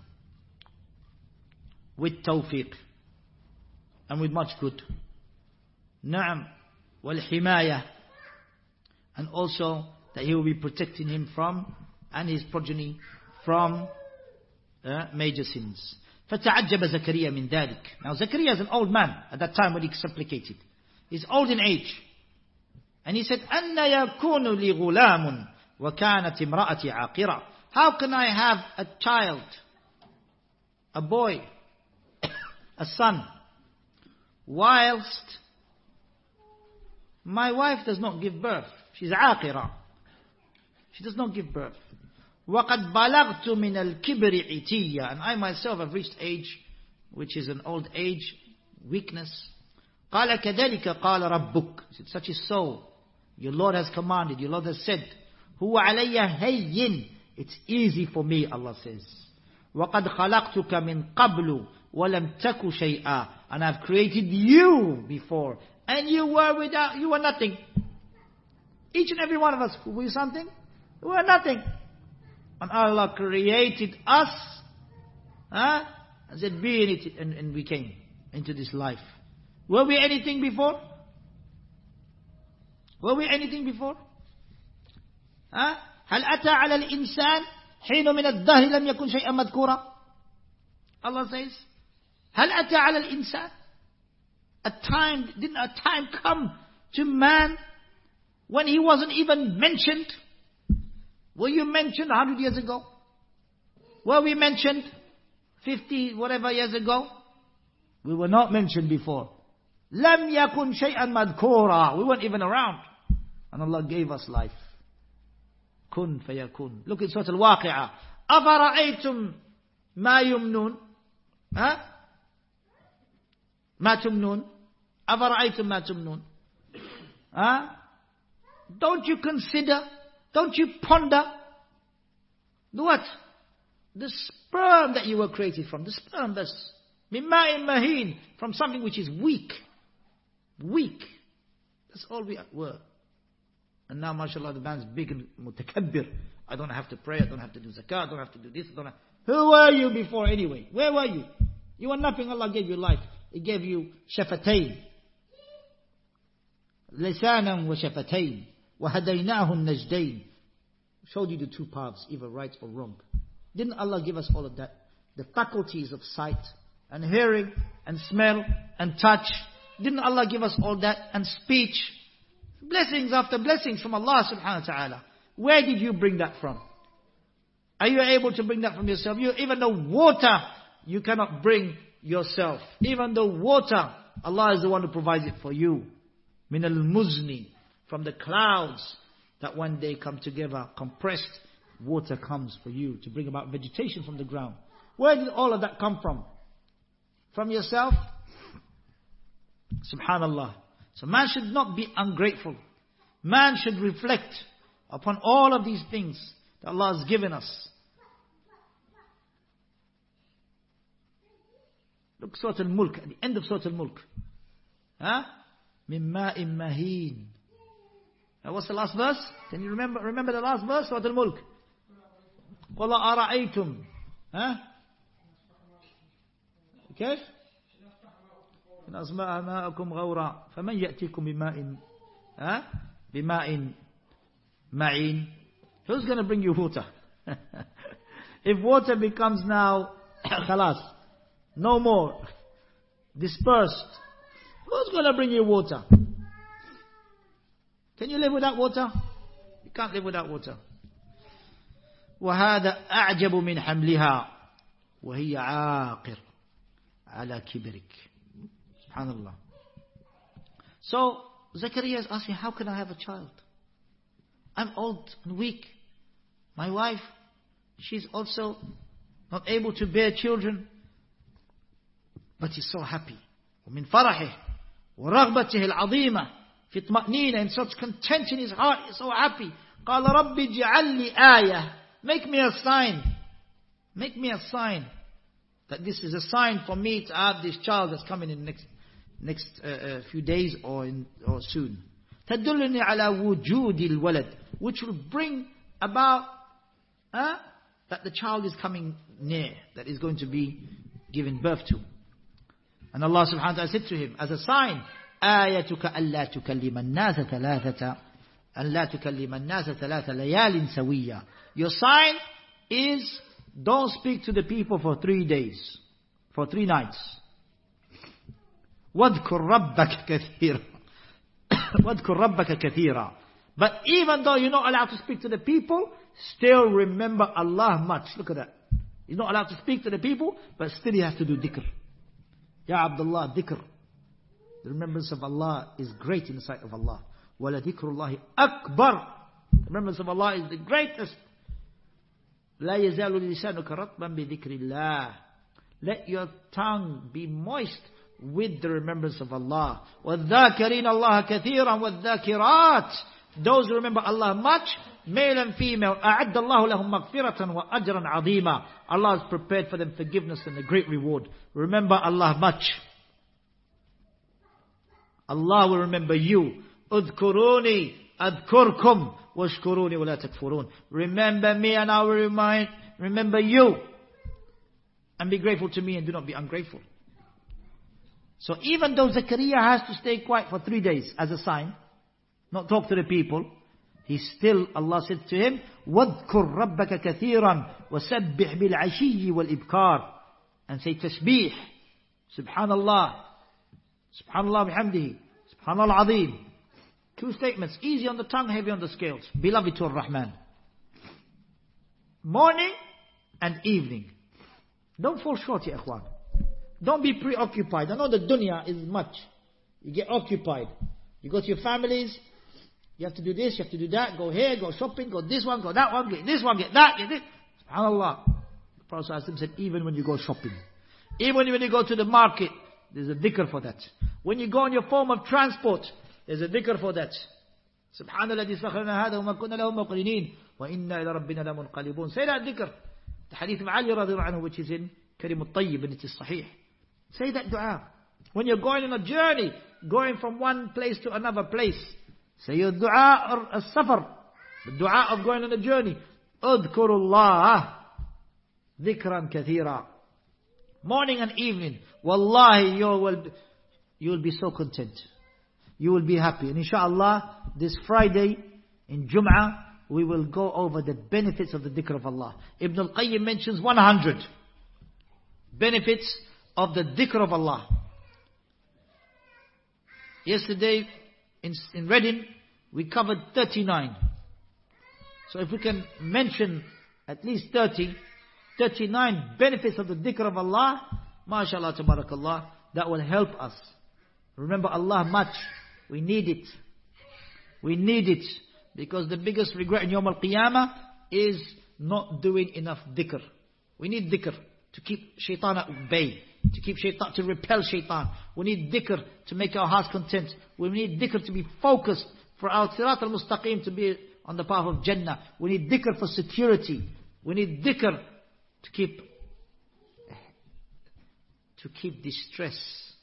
with tawfiq and with much good. Na'am, wal-himayah, and also that he will be protecting him from, and his progeny from uh, major sins. فَتَعَجَّبَ زَكَرِيَّا مِنْ ذَلِكَ. Now Zakaria is an old man at that time when he supplicated. He's old in age. And he said, أَنَّ يَكُونُ لِي غُلَامٌ وَكَانَتِ امْرَأَتِي عَاقِرًا. How can I have a child, a boy, a son, whilst my wife does not give birth? She's عاقرة. She does not give birth. وَقَدْ بَلَغْتُ مِنَ الْكِبْرِ عِتِيًّا. And I myself have reached age, which is an old age, weakness. قَالَ كَذَلِكَ قَالَ رَبُّكَ. He said, such is so. Your Lord has commanded, your Lord has said, هُوَ عَلَيَّ هَيِّن. It's easy for me, Allah says. وَقَدْ خَلَقْتُكَ مِنْ قَبْلُ وَلَمْ تَكُ شَيْئًا. And I've created you before, and you were without, you were nothing. Each and every one of us, were we something? We were nothing. And Allah created us, huh? and said, be in it, and, and we came into this life. Were we anything before? Were we anything before? Huh? هل أتى على الإنسان حين من الدهر لم يكن شيئا مذكورا. Allah says, هل أتى على الإنسان. A time, didn't a time come to man when he wasn't even mentioned? Were you mentioned a hundred years ago? Were we mentioned fifty whatever years ago? We were not mentioned before. لم يكن شيئا مذكورا. We weren't even around. And Allah gave us life. كن فيكون. Look at Surah Al-Waqi'ah. أفرأيتم ما يمنون. ها؟ ما تمنون. أفرأيتم ما تمنون. ها? Don't you consider, don't you ponder what? The sperm that you were created from. The sperm that's من ماء مهين, from something which is weak. Weak. That's all we were. And now, mashallah, the man's big and mutakabbir. I don't have to pray, I don't have to do zakah, I don't have to do this, I don't have... Who were you before anyway? Where were you? You were nothing. Allah gave you life. He gave you shafatayn. Lisanan wa shafatayn. Wa hadaynahu najdayn. Showed you the two paths, either right or wrong. Didn't Allah give us all of that? The faculties of sight and hearing and smell and touch. Didn't Allah give us all that? And speech. Blessings after blessings from Allah subhanahu wa ta'ala. Where did you bring that from? Are you able to bring that from yourself? You, even the water, you cannot bring yourself. Even the water, Allah is the one who provides it for you. Min al-muzni, from the clouds, that when they come together, compressed, water comes for you to bring about vegetation from the ground. Where did all of that come from? From yourself? Subhanallah. So man should not be ungrateful. Man should reflect upon all of these things that Allah has given us. Look, Surah Al-Mulk, at the end of Surah Al-Mulk. Huh? Min ma'in maheen. Now what's the last verse? Can you remember remember the last verse? Surah Al-Mulk. قُلْ أَرَأَيْتُمْ. Huh? كيف؟ إن أصبح ماءكم غورا فمن يأتيكم بماء ها بماء معين. Who's going to bring you water? If water becomes now خلاص, no more, dispersed, who's going to bring you water? Can you live without water? You can't live without water. وهذا أعجب من حملها وهي عاقر على كبرك. Subhanallah. So Zachariah is asking, how can I have a child? I'm old and weak. My wife, she's also not able to bear children. But he's so happy. ومن فرحه ورغبته العظيمة في طمأنينة, in such content in his heart, he's so happy. قال رب اجعل لي آية. Make me a sign. Make me a sign. That this is a sign for me to have this child that's coming in the next next uh, uh, few days or in or soon. تدلني على وجود الولد, which will bring about uh, that the child is coming near, that is going to be given birth to. And Allah subhanahu wa ta'ala said to him as a sign, آيتك ألا تكلم الناس ثلاثة ألا تكلم الناس ثلاث ليال سوية. Your sign is, don't speak to the people for three days, for three nights. وَاذْكُرْ رَبَّكَ كَثِيرًا وَاذْكُرْ رَبَّكَ كَثِيرًا. But even though you're not allowed to speak to the people, still remember Allah much. Look at that. He's not allowed to speak to the people, but still he has to do dhikr. Ya Abdullah, dhikr. The remembrance of Allah is great in the sight of Allah. وَلَذِكْرُ اللَّهِ أَكْبَرُ. The remembrance of Allah is the greatest. لا يزال لسانك رطبا بذكر الله. Let your tongue be moist with the remembrance of Allah. وَالذَّاكِرِينَ اللَّهَ كَثِيرًا وَالذَّاكِرَاتِ. Those who remember Allah much, male and female, أَعَدَّ اللَّهُ لَهُمْ مَغْفِرَةً وَأَجْرًا عَظِيمًا. Allah has prepared for them forgiveness and a great reward. Remember Allah much. Allah will remember you. اذكروني أذكركم واشكروني ولا تكفرون. Remember me and I will remind, remember you. And be grateful to me and do not be ungrateful. So even though Zechariah has to stay quiet for three days as a sign, not talk to the people, he still, Allah said to him, وَاذْكُرْ رَبَّكَ كَثِيرًا وَسَبِّحْ بِالْعَشِيِّ وَالْإِبْكَارِ. And say tasbih, subhanallah, subhanallah bihamdihi, subhanallah al-azim. Two statements, easy on the tongue, heavy on the scales. Beloved to Ar-Rahman. Morning and evening. Don't fall short, ya ikhwan. Don't be preoccupied. I know the dunya is much. You get occupied. You go to your families. You have to do this, you have to do that. Go here, go shopping, go this one, go that one, get this one, get that, get this. SubhanAllah. The Prophet said, even when you go shopping. Even when you go to the market, there's a dhikr for that. When you go on your form of transport, there's a dhikr for that. Subhanallah, sakharna hada wa ma kunna lahu muqrinin wa inna ila rabbina lamunqalibun. Say that dhikr. The hadith of Ali radhiyallahu anhu, which is in Karim al-Tayyib, and it is sahih. Say that dua. When you're going on a journey, going from one place to another place, say your dua or as-safar, the dua of going on a journey. Udhkurullah dhikran kathira. Morning and evening. Wallahi, you will, you will be so content. You will be happy. And inshallah, this Friday in Jum'ah, we will go over the benefits of the dhikr of Allah. Ibn al-Qayyim mentions one hundred benefits of the dhikr of Allah. Yesterday in, in Reading, we covered thirty-nine. So if we can mention at least thirty, thirty-nine benefits of the dhikr of Allah, mashallah, tabarakallah, that will help us. Remember Allah much. We need it. We need it. Because the biggest regret in Yawm al-Qiyamah is not doing enough dhikr. We need dhikr to keep shaitan at bay. To keep shaitan, to repel shaitan. We need dhikr to make our hearts content. We need dhikr to be focused for our sirat al-mustaqim to be on the path of Jannah. We need dhikr for security. We need dhikr to keep to keep distress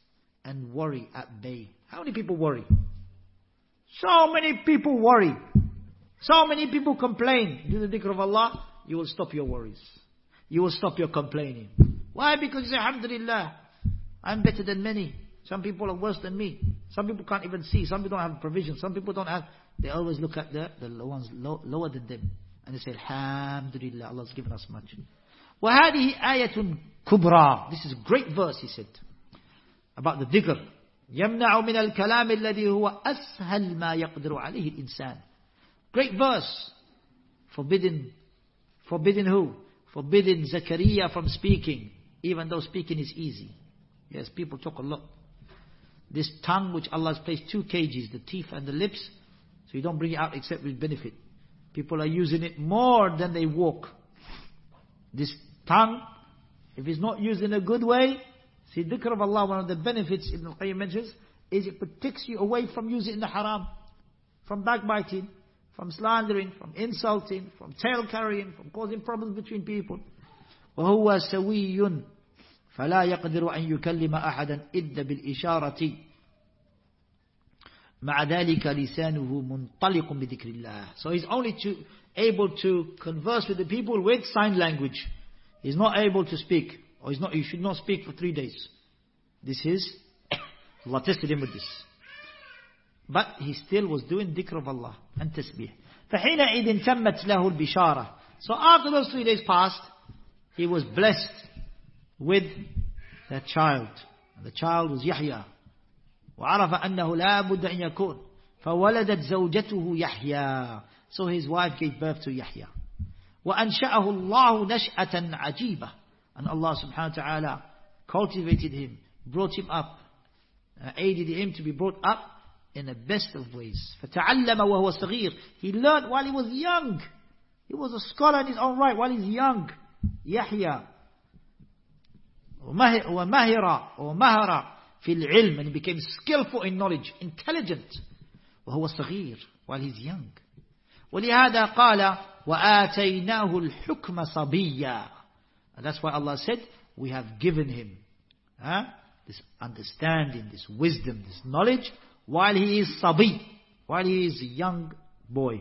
and worry at bay. How many people worry? So many people worry. So many people complain. Do the dhikr of Allah, you will stop your worries. You will stop your complaining. Why? Because you say, alhamdulillah, I'm better than many. Some people are worse than me. Some people can't even see. Some people don't have provision. Some people don't have. They always look at the, the ones low, lower than them. And they say, alhamdulillah, Allah's given us much. وَهَذِهِ آيَةٌ كُبْرَى. This is a great verse, he said, about the dhikr. يَمْنَعُ مِنَ الْكَلَامِ الَّذِي هُوَ أَسْهَلْ مَا يَقْدِرُ عَلَيْهِ الْإِنسَانِ. Great verse. Forbidden. Forbidden who? Forbidden Zakaria from speaking. Even though speaking is easy. Yes, people talk a lot. This tongue which Allah has placed two cages, the teeth and the lips, so you don't bring it out except with benefit. People are using it more than they walk. This tongue, if it's not used in a good way, see, dhikr of Allah, one of the benefits Ibn al-Qayyim mentions, is it protects you away from using it in the haram, from backbiting, from slandering, from insulting, from tail carrying, from causing problems between people. وَهُوَ سَوِيٌّ فَلَا يَقْدِرُ أَن يُكَلِّمَ أَحَدًا إِلَّا بِالْإِشَارَةِ مع ذلك لسانه منطلق بذكر الله. So he's only to, able to converse with the people with sign language. He's not able to speak, or he's not. He should not speak for three days. This is Allah tested him with this, but he still was doing dhikr of Allah and tasbih. فحينئذ تمت له البشارة. So after those three days passed, he was blessed with that child. And the child was Yahya. وعرف أنه لا بد أن يكون فولدت زوجته يحيى. So his wife gave birth to Yahya. وأنشأه الله نشأة عجيبة. And Allah subhanahu wa ta'ala cultivated him, brought him up, uh, aided him to be brought up in the best of ways. فتعلم وهو صغير. He learned while he was young. He was a scholar in his own right while he's young. Yahya. ومهر ومهر في العلم, and he became skillful in knowledge, intelligent. وهو صغير, while he's young. ولهذا قال وآتيناه الحكم صبيا. And that's why Allah said, we have given him huh, this understanding, this wisdom, this knowledge, while he is صبي, while he is a young boy.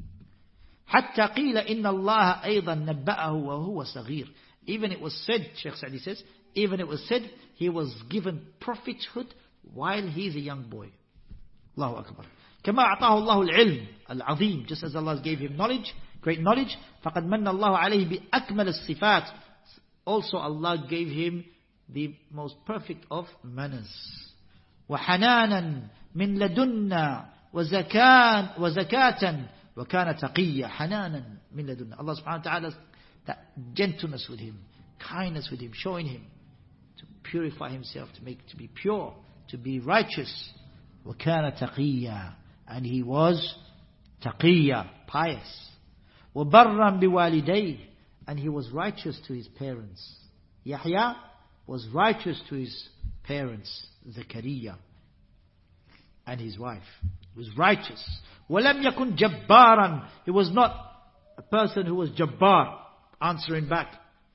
حتى قيل إن الله أيضا نبأه وهو صغير. Even it was said, Shaykh Sa'di says, even it was said, he was given prophethood while he is a young boy. Allahu Akbar. كما أعطاه الله العلم العظيم. Just as Allah gave him knowledge, great knowledge. فقد من الله عليه بأكمل الصفات. Also Allah gave him the most perfect of manners. وحنانا من لدنا وزكاة وزكاة وكان تقيا. حنانا من لدنا. Allah subhanahu wa ta'ala, that gentleness with him, kindness with him, showing him to purify himself, to make to be pure, to be righteous. وكان تقيا. And he was taqiyya, pious. وَبَرًّا بِوَالِدَيْهِ. And he was righteous to his parents. Yahya was righteous to his parents, Zakaria, and his wife. He was righteous. وَلَمْ يَكُنْ جَبَّارًا. He was not a person who was jabbar, answering back,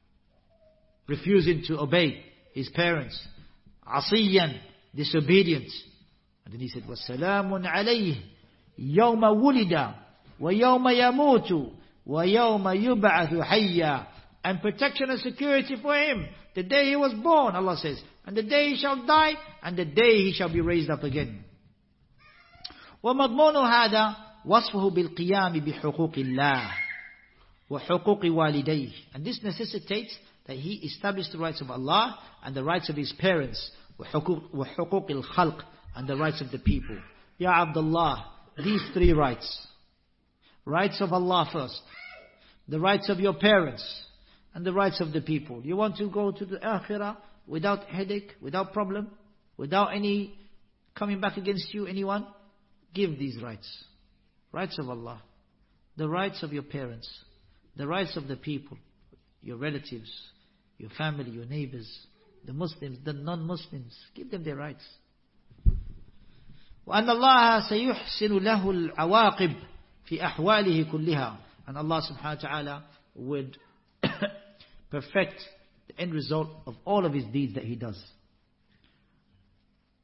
refusing to obey his parents. عَصِيًّا, disobedient. And then he said, وَالسَّلَامٌ عَلَيْهِ يَوْمَ وُلِدَ وَيَوْمَ يَمُوتُ وَيَوْمَ يُبْعَثُ حَيًّا. And protection and security for him, the day he was born, Allah says, and the day he shall die, and the day he shall be raised up again. وَمَضْمُونُ هَذَا وَصْفُهُ بِالْقِيَامِ بِحُقُوقِ اللَّهِ وَحُقُوقِ وَالِدَيْهِ. And this necessitates that he established the rights of Allah and the rights of his parents, وَحُقُوقِ الْخَلْقِ, and the rights of the people. Ya Abdullah, these three rights. Rights of Allah first, the rights of your parents, and the rights of the people. You want to go to the akhirah without headache, without problem, without any coming back against you, anyone? Give these rights. Rights of Allah, the rights of your parents, the rights of the people, your relatives, your family, your neighbors, the Muslims, the non-Muslims. Give them their rights. وأن الله سيحسن له العواقب في أحواله كلها. And Allah subhanahu wa ta'ala would perfect the end result of all of his deeds that he does.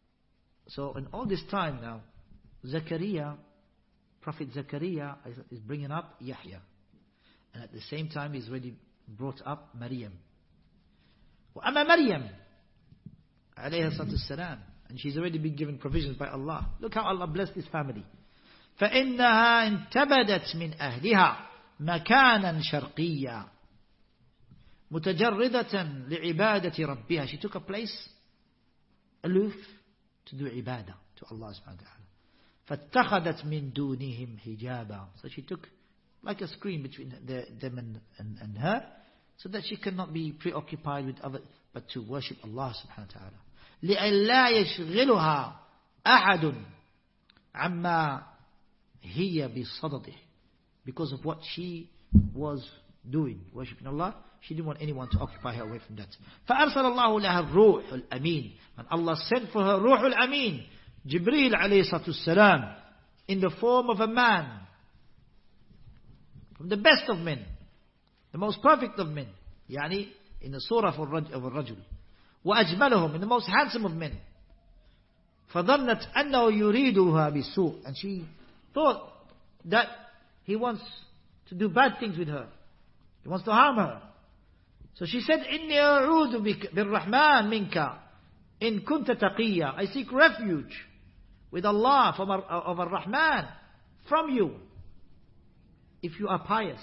So in all this time now, Zakaria, Prophet Zakaria is bringing up Yahya. And at the same time he's already brought up Maryam. وَأَمَا Maryam alayha salatu salam, and she's already been given provisions by Allah. Look how Allah blessed this family. فَإِنَّهَا انْتَبَدَتْ مِنْ أَهْلِهَا مَكَانًا شَرْقِيًّا مُتَجَرِّدَةً لِعِبَادَةِ رَبِّهَا. She took a place aloof to do ibadah to Allah subhanahu wa ta'ala. فَاتَّخَذَتْ مِنْ دُونِهِمْ حِجَابًا. So she took like a screen between the, them and, and, and her, so that she cannot be preoccupied with other, but to worship Allah subhanahu wa ta'ala. لِأَلَّا يَشْغِلُهَا أَحَدٌ عَمَّا هِيَ بِصَدَدِهِ. Because of what she was doing, worshipping Allah, she didn't want anyone to occupy her away from that. فَأَرْسَلَ اللَّهُ لَهَا الرُّوحُ الْأَمِينَ. And Allah sent for her Ruh al-Amin, Jibreel alayhi salatu salam, in the form of a man, from the best of men, the most perfect of men, يعني in the surah of الرجل, وأجملهم, in the most handsome of men. فظنت أنه يريدها بالسوء. And she thought that he wants to do bad things with her. He wants to harm her. So she said, إني أعوذ بالرحمن منك إن كنت تقيا. I seek refuge with Allah from of Ar-Rahman from you, if you are pious.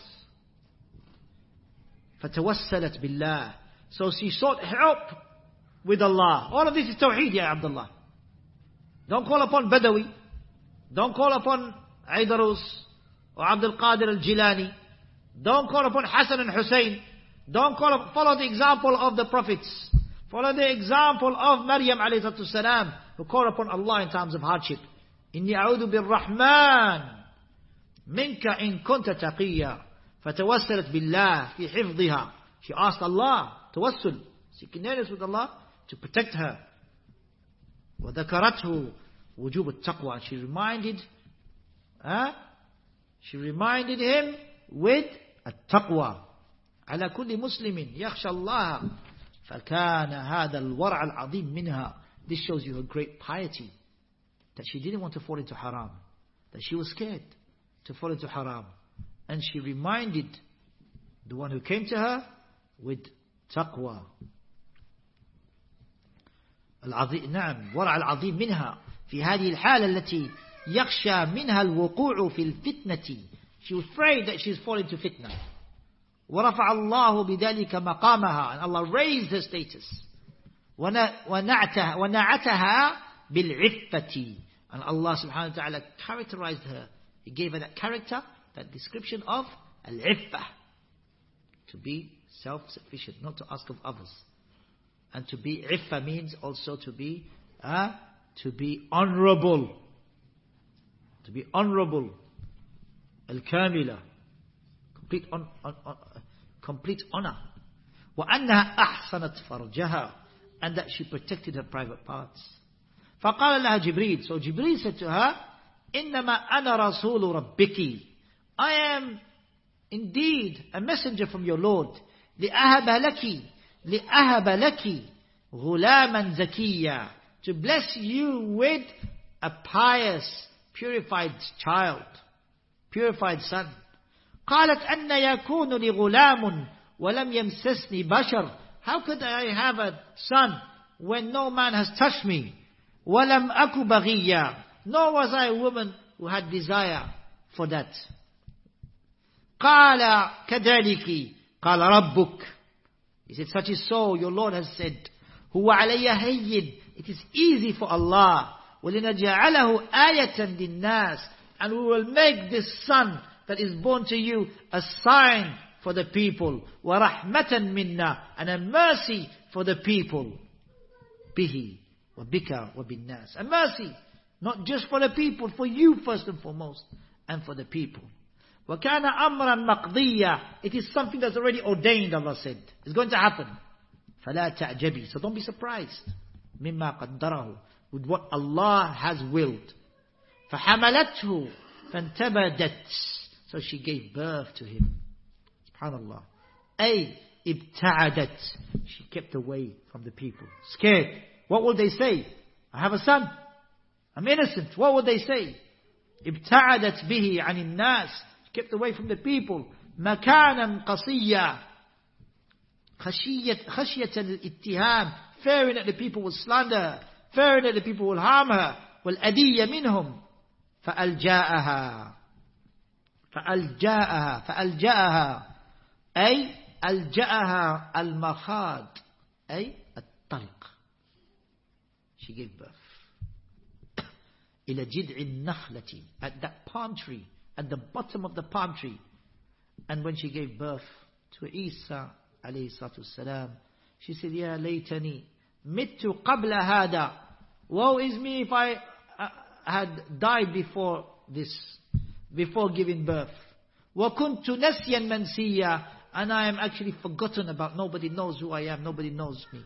فَتَوَسَّلَتْ بِاللَّهِ. So she sought help with Allah. All of this is Tawheed, Ya Abdullah. Don't call upon Badawi. Don't call upon Aidarus or Abdul Qadir al-Jilani. Don't call upon Hassan and Hussein. Don't call up, follow the example of the prophets. Follow the example of Maryam alayhi salatu salam, who called upon Allah in times of hardship. إِنِّي أَعُوذُ بِالرَّحْمَنِ منك إن كنت تقيا. فتوسلت بالله في حفظها. She asked Allah, tawassul, seeking nearness with Allah to protect her. وذكرته وجوب التقوى. She reminded, huh? she reminded him with التقوى. على كل مسلم يخشى الله فكان هذا الورع العظيم منها. This shows you her great piety, that she didn't want to fall into haram, that she was scared to fall into haram. And she reminded the one who came to her with taqwa. العظيم نعم ورع العظيم منها في هذه الحالة التي يخشى منها الوقوع في الفتنة. She was afraid that she was falling into fitna. ورفع الله بذلك مقامها. And Allah raised her status. ونعتها ونعتها بالعفة. And Allah subhanahu wa ta'ala characterized her. He gave her that character, that description of al-iffah, to be self-sufficient, not to ask of others. And to be iffah means also to be uh, to be honorable, to be honorable, al-kamila, complete on, on, on, complete honor. وأنها أحسنت فرجها, and that she protected her private parts. فقال لها جبريل. So Jibreel said to her, إنما أنا رسول ربك. I am indeed a messenger from your Lord. لأهب لك لأهب لك غلاما زكيا. To bless you with a pious, purified child, purified son. قالت أن يكون لي غلام ولم يمسسني بشر. How could I have a son when no man has touched me? ولم أك بغيا. Nor was I a woman who had desire for that. قال كذلك قال ربك. He said, such is so, your Lord has said. هو علي هين. It is easy for Allah. وَلِنَجْعَلَهُ آيَةً لِلنَّاسِ. And we will make this son that is born to you a sign for the people. وَرَحْمَةً مِنَّا. And a mercy for the people. بِهِ وَبِكَ وَبِالنَّاسِ. A mercy, not just for the people, for you first and foremost, and for the people. وَكَانَ أَمْرًا مَقْضِيًّا. It is something that's already ordained, Allah said. It's going to happen. فَلَا تَعْجَبِي. So don't be surprised. مِمَّا قَدَّرَهُ. With what Allah has willed. فَحَمَلَتْهُ فَانْتَبَدَتْ. So she gave birth to him. SubhanAllah. أي ابتعدت. She kept away from the people. Scared. What will they say? I have a son. I'm innocent. What would they say? ابتعدت به عن الناس. Kept away from the people. مكانا قصيا. خشية, خشية الاتهام. Fearing that the people will slander her. Fearing that the people will harm her. والأذية منهم. فألجأها. فألجأها. فألجأها. أي ألجأها المخاض. أي الطلق. She gave birth. إلى جذع النخلة. At that palm tree. At the bottom of the palm tree. And when she gave birth to Isa alayhi salatu salam, she said, Ya laytani mittu qabla hada. Woe is me if I uh, had died before this, before giving birth. وَكُنْتُ نَسْيًا مَنْسِيًّا. And I am actually forgotten about. Nobody knows who I am. Nobody knows me.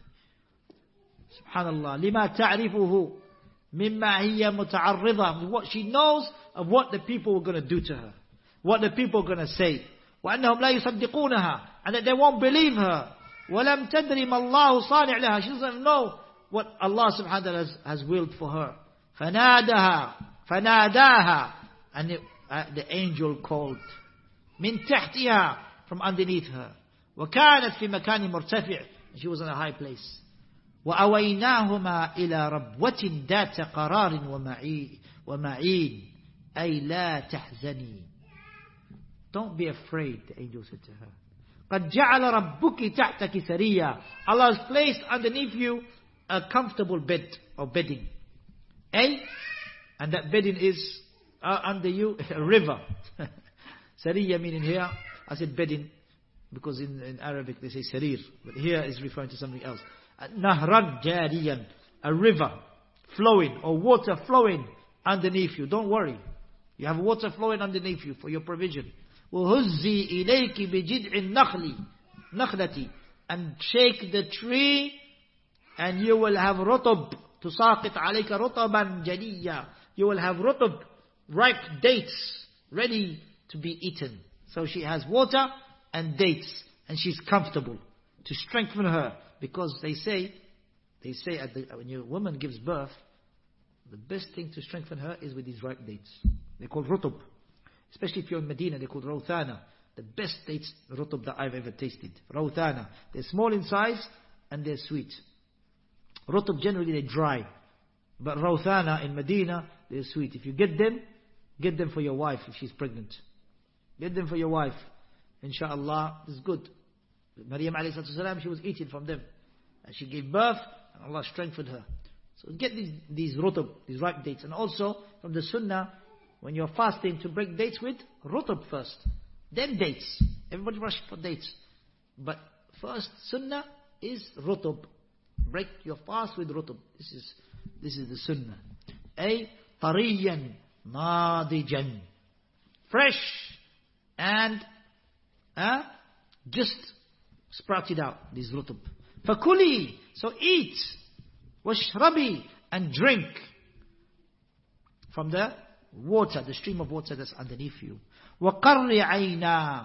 Subhanallah. لِمَا تَعْرِفُهُ مِمَّا هِيَ مُتَعَرِّضًا. What she knows of what the people were going to do to her. What the people are going to say. وَأَنَّهُمْ لَا يُصَدِّقُونَها. And that they won't believe her. وَلَمْ تَدْرِ مَا اللَّهُ صَانِعْ لَهَا. She doesn't know what Allah subhanahu wa ta'ala has, has willed for her. فَنَادَهَا فَنَادَاهَا. And it, uh, the angel called. مِنْ تَحْتِهَا. From underneath her. وَكَانَتْ فِي مَكَانِ مُرْتَفِعٍ. She was in a high place. وَأَوَيْنَاهُمَا إِلَى رَبْوَةٍ ذَاتَ قَرَارٍ وَمَعِينٍ أي لا تحزني. Don't be afraid, the angel said to her. قَدْ جَعَلَ رَبُّكِ تَحْتَكِ سَرِيًّا. Allah has placed underneath you a comfortable bed or bedding. A, and that bedding is uh, under you a river. Sariya meaning here, I said bedding because in, in Arabic they say sarir, but here is referring to something else. Nahran jariyan, a river flowing or water flowing underneath you. Don't worry. You have water flowing underneath you for your provision. وَهُزِّي إِلَيْكِ بِجِدْعِ النَّخْلِ نَخْلَةِ. And shake the tree and you will have rutub. تُسَاقِطْ عَلَيْكَ رُطَبًا جَنِيًّا. You will have rutub, ripe dates, ready to be eaten. So she has water and dates. And she's comfortable to strengthen her. Because they say, they say at the, when your woman gives birth, the best thing to strengthen her is with these ripe dates. They're called rutub. Especially if you're in Medina, they're called rawthana. The best dates, rutub, that I've ever tasted. Rawthana. They're small in size and they're sweet. Rutub generally they're dry. But rawthana in Medina, they're sweet. If you get them, get them for your wife if she's pregnant. Get them for your wife. Inshallah, it's good. Maryam alayhi salam, she was eating from them. And she gave birth and Allah strengthened her. So get these, these rutub, these ripe dates. And also from the sunnah, when you're fasting, to break dates with rutub first. Then dates. Everybody rush for dates. But first sunnah is rutub. Break your fast with rutub. This is, this is the sunnah. Ay tariyan nadijan. Fresh and uh, just sprouted out, these rutub. Fakuli, so eat. Washrabi, and drink from the water, the stream of water that's underneath you. وَقَرِّ عَيْنَا.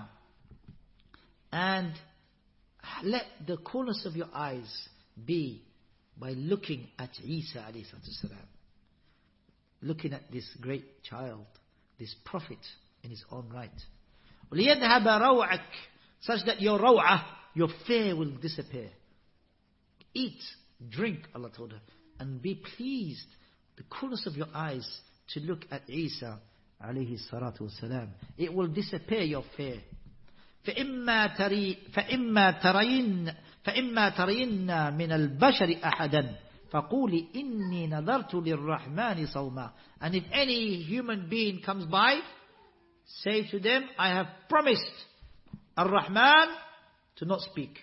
And let the coolness of your eyes be by looking at Isa alayhi salam. Looking at this great child, this prophet in his own right. وَلِيَذْهَبَ رَوْعَكَ. Such that your raw'ah, your fear will disappear. Eat, drink, Allah told her, and be pleased, the coolness of your eyes, to look at Isa alayhi salatu wasalam. It will disappear your fear. فَإِمَّا تَرِي فَإِمَّا تَرَيِنَّ فَإِمَّا تَرَيِنَّ مِنَ الْبَشَرِ أَحَدًا فَقُولِ إِنِّي نَذَرْتُ لِلرَّحْمَنِ صَوْمًا. And if any human being comes by, say to them, I have promised Ar-Rahman to not speak.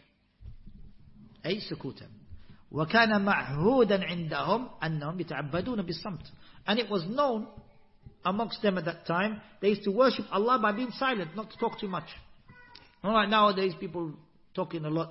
أي سكوتا. وَكَانَ مَعْهُودًا عِنْدَهُمْ أَنَّهُمْ يَتَعَبَّدُونَ بِالصَّمْتِ. And it was known amongst them at that time, they used to worship Allah by being silent, not to talk too much. Alright, nowadays people talking a lot.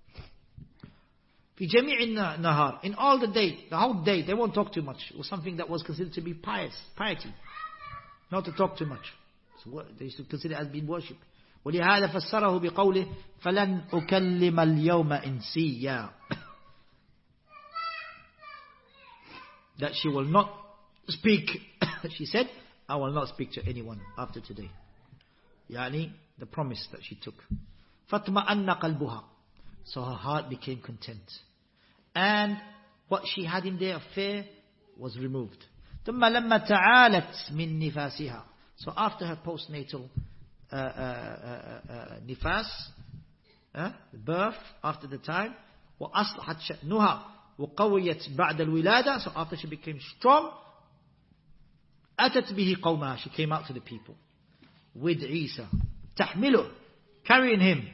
في جميع النهار, in all the day, the whole day, they won't talk too much. It was something that was considered to be pious, piety. Not to talk too much. So they used to consider it as being worship. ولهذا فسره بقوله فلن أكلم اليوم إنسيا. That she will not speak. She said, I will not speak to anyone after today. Yani, the promise that she took. فَاطْمَأَنَّ قَلْبُهَا. So her heart became content. And what she had in there of fear was removed. ثُمَّ لَمَّا تَعَالَتْ مِن نِفَاسِهَا. So after her postnatal uh, uh, uh, uh, nifas, uh, birth, after the time, وَأَصْلَحَتْ شَأْنُهَا وَقَوِيَتْ بَعْدَ الْوِلَادَةِ. So after she became strong, أَتَتْ بِهِ قَوْمَهَا. She came out to the people with Isa, تحمله, carrying him,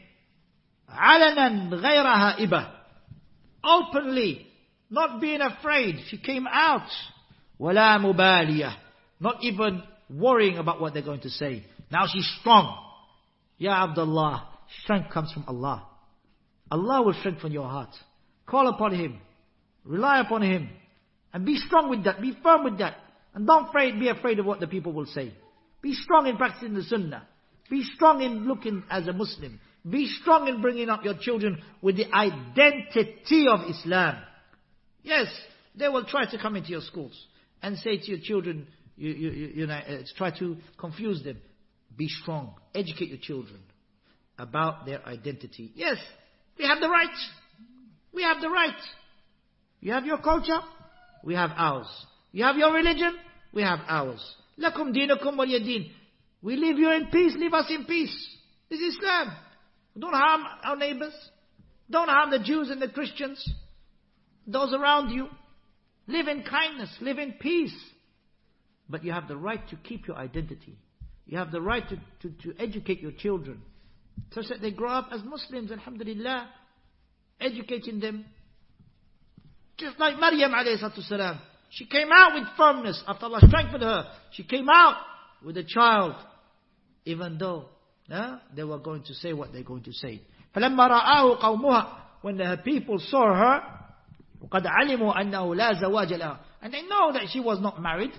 علنا غير هائبة, openly, not being afraid. She came out, ولا مبالية, not even worrying about what they're going to say. Now she's strong. Ya Abdullah, strength comes from Allah. Allah will strengthen your heart. Call upon Him, rely upon Him, and be strong with that, be firm with that, and don't afraid, be afraid of what the people will say. Be strong in practicing the sunnah. Be strong in looking as a Muslim. Be strong in bringing up your children with the identity of Islam. Yes, they will try to come into your schools and say to your children, you, you, you, you know, uh, try to confuse them. Be strong. Educate your children about their identity. Yes, we have the right. We have the right. You have your culture, we have ours. You have your religion, we have ours. Lakum dinakum waliyadin. We leave you in peace, leave us in peace. This is Islam. Don't harm our neighbors. Don't harm the Jews and the Christians. Those around you. Live in kindness, live in peace. But you have the right to keep your identity. You have the right to, to, to educate your children, such that they grow up as Muslims, alhamdulillah. Educating them. Just like Maryam alayhi salatu salam. She came out with firmness after Allah strengthened her. She came out with a child, even though uh, they were going to say what they're going to say. فَلَمَّا رَآهُ قَوْمُهَا. When her people saw her, وَقَدْ عَلِمُوا أَنَّهُ لَا زَوَاجَ لَهَا. And they know that she was not married.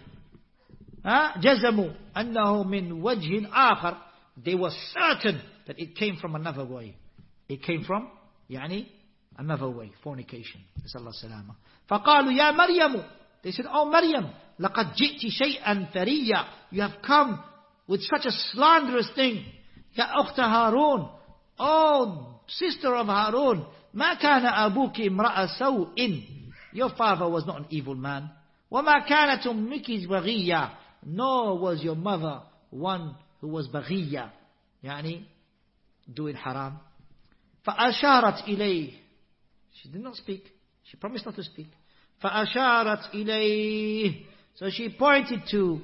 Uh, جَزَمُوا أَنَّهُ مِنْ وَجْهٍ آخَرٍ. They were certain that it came from another way. It came from, يعني, another way, fornication. Nasallahu salama. فَقَالُوا يَا مَرْيَمُ. They said, oh Maryam, لَقَدْ جِئْتِ شَيْئًا ثَرِيًّا. You have come with such a slanderous thing. يَا أُخْتَ هَارُونَ. Oh, sister of Harun. مَا كَانَ أَبُوكِ امْرَأَ سَوْءٍ. Your father was not an evil man. وَمَا كَانَتْ أُمِّكِ بَغِيًّا. Nor was your mother one who was بَغِيًّا. يعني, doing haram. فَأَشَارَتْ إِلَيْهِ. She did not speak. She promised not to speak. فَأَشَارَتْ إِلَيْهِ. So she pointed to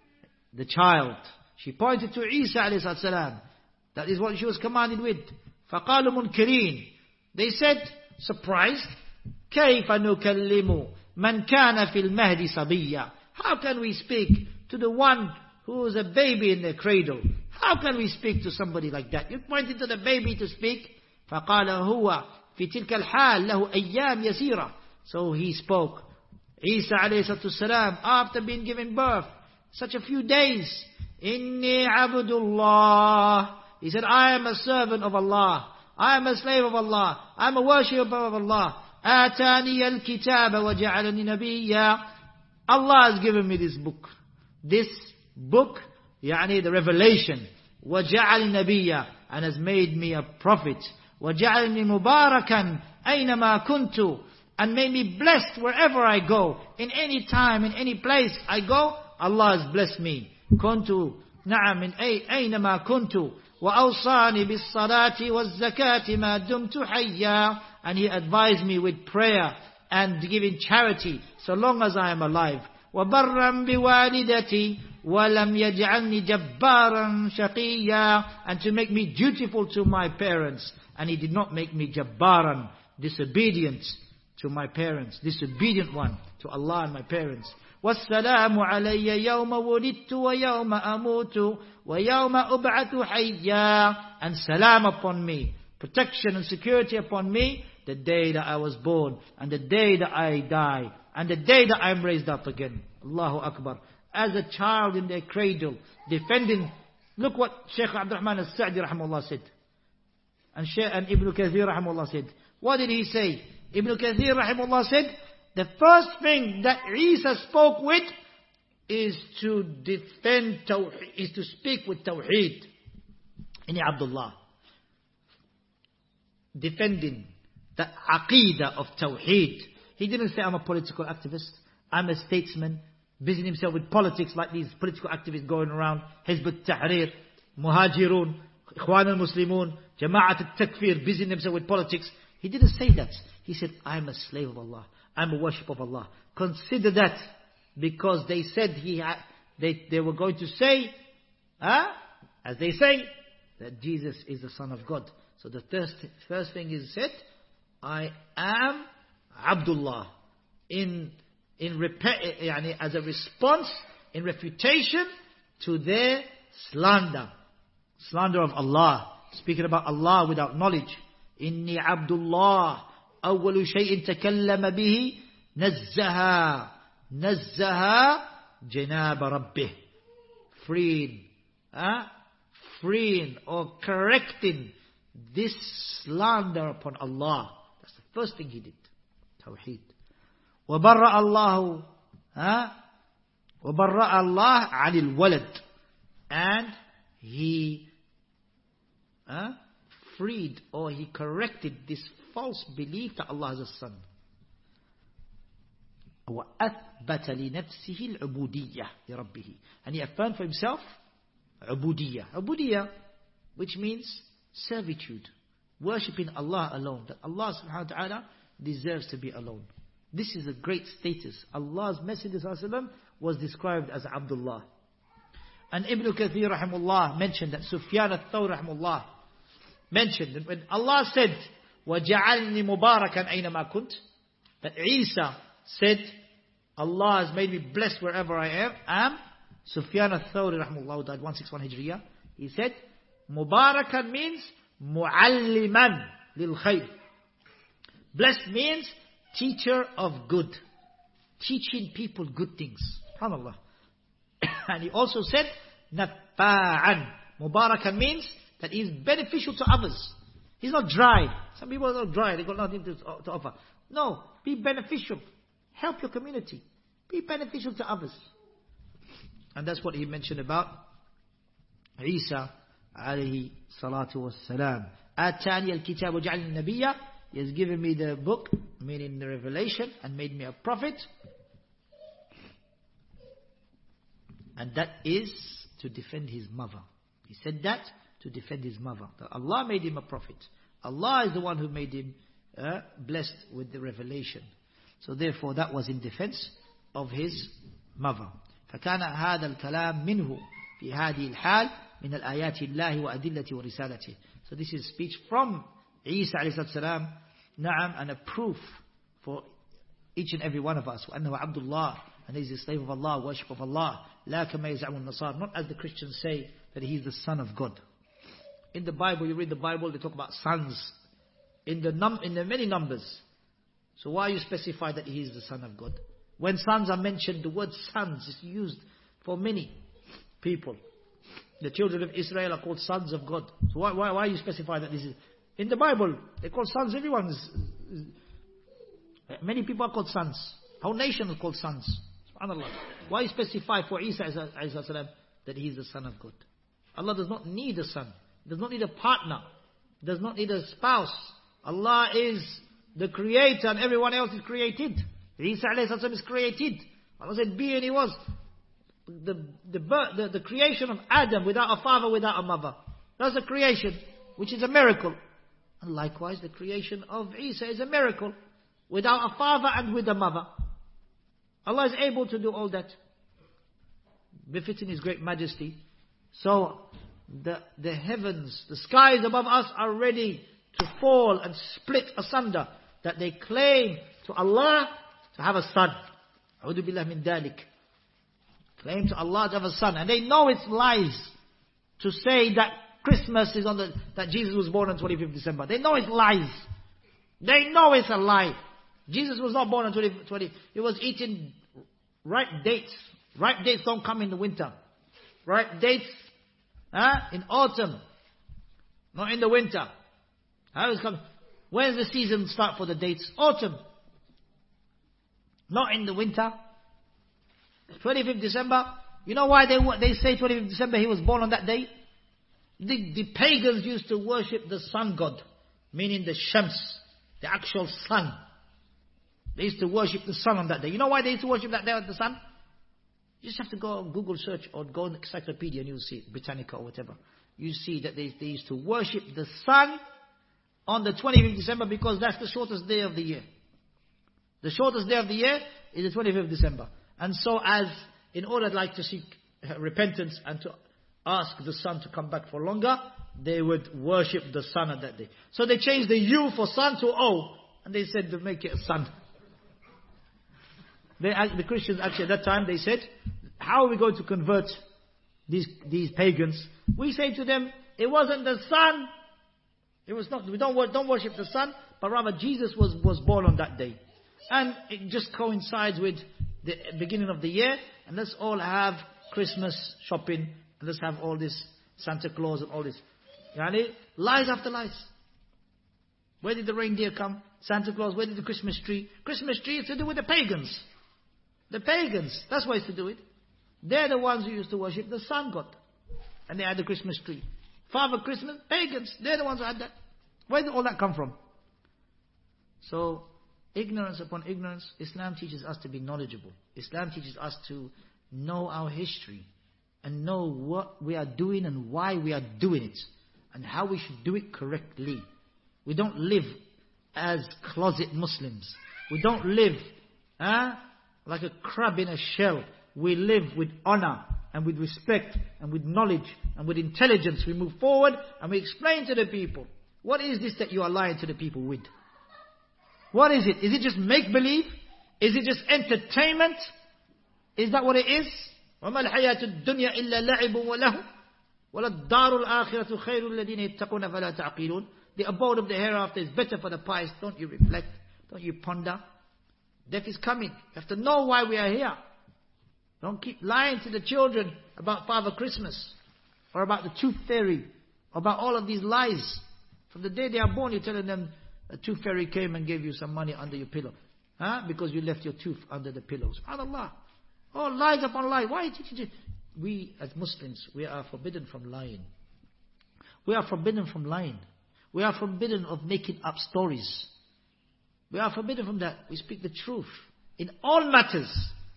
the child. She pointed to Isa alayhi salam. That is what she was commanded with. فَقَالُوا مُنْكِرِينَ. They said, surprised, كَيْفَ نُكَلِّمُ مَنْ كَانَ فِي الْمَهْدِ صَبِيًّا. How can we speak to the one who is a baby in the cradle? How can we speak to somebody like that? You pointed to the baby to speak. فَقَالَ هُوَ فِي تِلْكَ الْحَالِ لَهُ أَيَّامْ يَسِيرًا. So he spoke. Isa alayhi salam, after being given birth, such a few days, Inni abdullah. He said, I am a servant of Allah. I am a slave of Allah. I am a worshipper of Allah. Atani al-kitaba wa ja'alani nabiyya. Allah has given me this book. This book, yani the revelation. Wa ja'alani nabiyya. And has made me a prophet. Wa ja'alani mubarakan aynama kuntu. And made me blessed wherever I go. In any time, in any place I go, Allah has blessed me. Kuntu, na'am, in aynama kuntu. وَأَوْصَانِ بِالصَّلَاةِ وَالزَّكَاةِ مَا دُمْتُ حَيًّا. And He advised me with prayer and giving charity so long as I am alive. وَبَرًّا بِوَالِدَتِي وَلَمْ يَجْعَلْنِي جَبَّارًا شَقِيًّا. And to make me dutiful to my parents. And He did not make me jabbaran, disobedient to my parents, disobedient one to Allah and my parents. وَالسَّلَامُ عَلَيَّ يَوْمَ وُلِدْتُ وَيَوْمَ أَمُوتُ وَيَوْمَ أُبْعَثُ حَيًّا. And salam upon me, protection and security upon me, the day that I was born, and the day that I die, and the day that I am raised up again. Allahu Akbar. As a child in their cradle, defending. Look what Shaykh Abdul Rahman al-Sa'di rahimahullah said. And Shaykh and Ibn Kathir rahimahullah said. What did he say? Ibn Kathir rahimahullah said, the first thing that Isa spoke with is to defend Tawheed, is to speak with Tawheed. Inni Abdullah. Defending the Aqidah of Tawheed. He didn't say, I'm a political activist, I'm a statesman, busying himself with politics like these political activists going around, Hizb al-Tahrir, Muhajirun, Ikhwan al-Muslimun, Jama'at al-Takfir, busying themselves with politics. He didn't say that. He said, I'm a slave of Allah, I'm a worship of Allah. Consider that, because they said he had, they, they were going to say, huh? as they say, that Jesus is the Son of God. So the first, first thing is said, I am Abdullah. In, in repa- yani as a response, in refutation to their slander. Slander of Allah. Speaking about Allah without knowledge. Inni Abdullah. أول شيء تكلم به نزها نزها جناب ربه. Freeing. Huh? Freeing or correcting this slander upon Allah. That's the first thing he did. Tawheed. وَبَرَّأَ اللَّهُ ها وَبَرَّأَ اللَّهُ عَنِ الْوَلَدِ. And he uh, freed or he corrected this false belief that Allah has a son. وَأَثْبَتَ لِنَفْسِهِ الْعُبُودِيَّةِ لِرَبِّهِ. And he affirmed for himself عبودية. عبودية, which means servitude. Worshipping Allah alone. That Allah subhanahu wa ta'ala deserves to be alone. This is a great status. Allah's Messenger sallallahu alaihi wasallam was described as Abdullah. And Ibn Kathir rahimullah mentioned that Sufyan al-Thawri rahimullah mentioned that when Allah said, وَجَعَلْنِي مُبَارَكًا أَيْنَمَا كُنْتَ, that Isa said, Allah has made me blessed wherever I am. am Sufyan al-Thawri rahimahullah died one sixty-one Hijriya. He said, Mubarakan means mu'alliman lil khayr. Blessed means teacher of good. Teaching people good things. SubhanAllah. And he also said, Nafa'an. Mubarakan means that he is beneficial to others. He's not dry. Some people are not dry. They've got nothing to, to offer. No, be beneficial. Help your community. Be beneficial to others. And that's what he mentioned about Isa alayhi salatu wassalam. Atani al-kitab wa ja'alni nabiyya. He has given me the book, meaning the revelation, and made me a prophet. And that is to defend his mother. He said that to defend his mother. That Allah made him a prophet. Allah is the one who made him uh, blessed with the revelation. So therefore that was in defense of his mother. فكان هذا الكلام منه في هذه الحال من الآيات الله وأدلته ورسالته. So this is speech from Isa عليه الصلاة والسلام, نعم, and a proof for each and every one of us. وأنه عبد الله, and he is the slave of Allah, worship of Allah. لا كما يزعم النصارى, not as the Christians say that he is the son of God. In the Bible, you read the Bible, they talk about sons in the num in the many numbers. So why you specify that he is the son of God? When sons are mentioned, the word sons is used for many people. The children of Israel are called sons of God. So why, why, why you specify that this is... In the Bible, they call sons, everyone is... is many people are called sons. Whole nation is called sons. SubhanAllah. Why you specify for Isa salam that he is the son of God? Allah does not need a son. He does not need a partner. He does not need a spouse. Allah is the creator and everyone else is created. Isa alayhi is created. Allah said, be, and he was. The, the, the, the creation of Adam without a father, without a mother. That's a creation, which is a miracle. And likewise, the creation of Isa is a miracle. Without a father and with a mother. Allah is able to do all that. Befitting His great majesty. So, the, the heavens, the skies above us are ready to fall and split asunder. That they claim to Allah to have a son. A'udhu billah min dhalik. Claim to Allah to have a son. And they know it's lies to say that Christmas is on the, that Jesus was born on twenty-fifth of December. They know it's lies. They know it's a lie. Jesus was not born on twenty, twenty. He was eating ripe dates. Ripe dates don't come in the winter. Ripe dates huh, in autumn. Not in the winter. How is coming? When does the season start for the dates? Autumn. Not in the winter. twenty-fifth December, you know why they they say twenty-fifth December he was born on that day? The, the pagans used to worship the sun god, meaning the Shams, the actual sun. They used to worship the sun on that day. You know why they used to worship that day on the sun? You just have to go on Google search or go on Encyclopedia and you'll see it, Britannica or whatever. You see that they, they used to worship the sun on the twenty-fifth December because that's the shortest day of the year. The shortest day of the year is the twenty-fifth December. And so as, in order like to seek repentance and to ask the sun to come back for longer, they would worship the sun on that day. So they changed the U for sun to O, and they said to make it a sun. They, the Christians actually at that time, they said, how are we going to convert these, these pagans? We say to them, it wasn't the sun. It was not, we don't, don't worship the sun, but rather Jesus was, was born on that day. And it just coincides with the beginning of the year, and let's all have Christmas shopping, and let's have all this Santa Claus and all this. Yani, lies after lies. Where did the reindeer come? Santa Claus, where did the Christmas tree? Christmas tree is to do with the pagans. The pagans, that's why it's to do it. They're the ones who used to worship the sun god. And they had the Christmas tree. Father Christmas, pagans, they're the ones who had that. Where did all that come from? So, ignorance upon ignorance, Islam teaches us to be knowledgeable. Islam teaches us to know our history and know what we are doing and why we are doing it and how we should do it correctly. We don't live as closet Muslims. We don't live uh, like a crab in a shell. We live with honor and with respect and with knowledge and with intelligence. We move forward and we explain to the people, what is this that you are lying to the people with? What is it? Is it just make-believe? Is it just entertainment? Is that what it is? وَمَا الْحَيَاةُ الدُّنْيَا إِلَّا لَعِبٌ وَلَهُ وَلَلدَّارُ الْآخِرَةُ خَيْرٌ الَّذِينَ يَتَّقُونَ فَلَا تَعْقِلُونَ. The abode of the hereafter is better for the pious. Don't you reflect? Don't you ponder? Death is coming. You have to know why we are here. Don't keep lying to the children about Father Christmas or about the tooth fairy, about all of these lies. From the day they are born, you're telling them a tooth fairy came and gave you some money under your pillow. Huh? Because you left your tooth under the pillow. SubhanAllah. Oh, lies upon lies. Why did you? We as Muslims, we are forbidden from lying. We are forbidden from lying. We are forbidden of making up stories. We are forbidden from that. We speak the truth in all matters.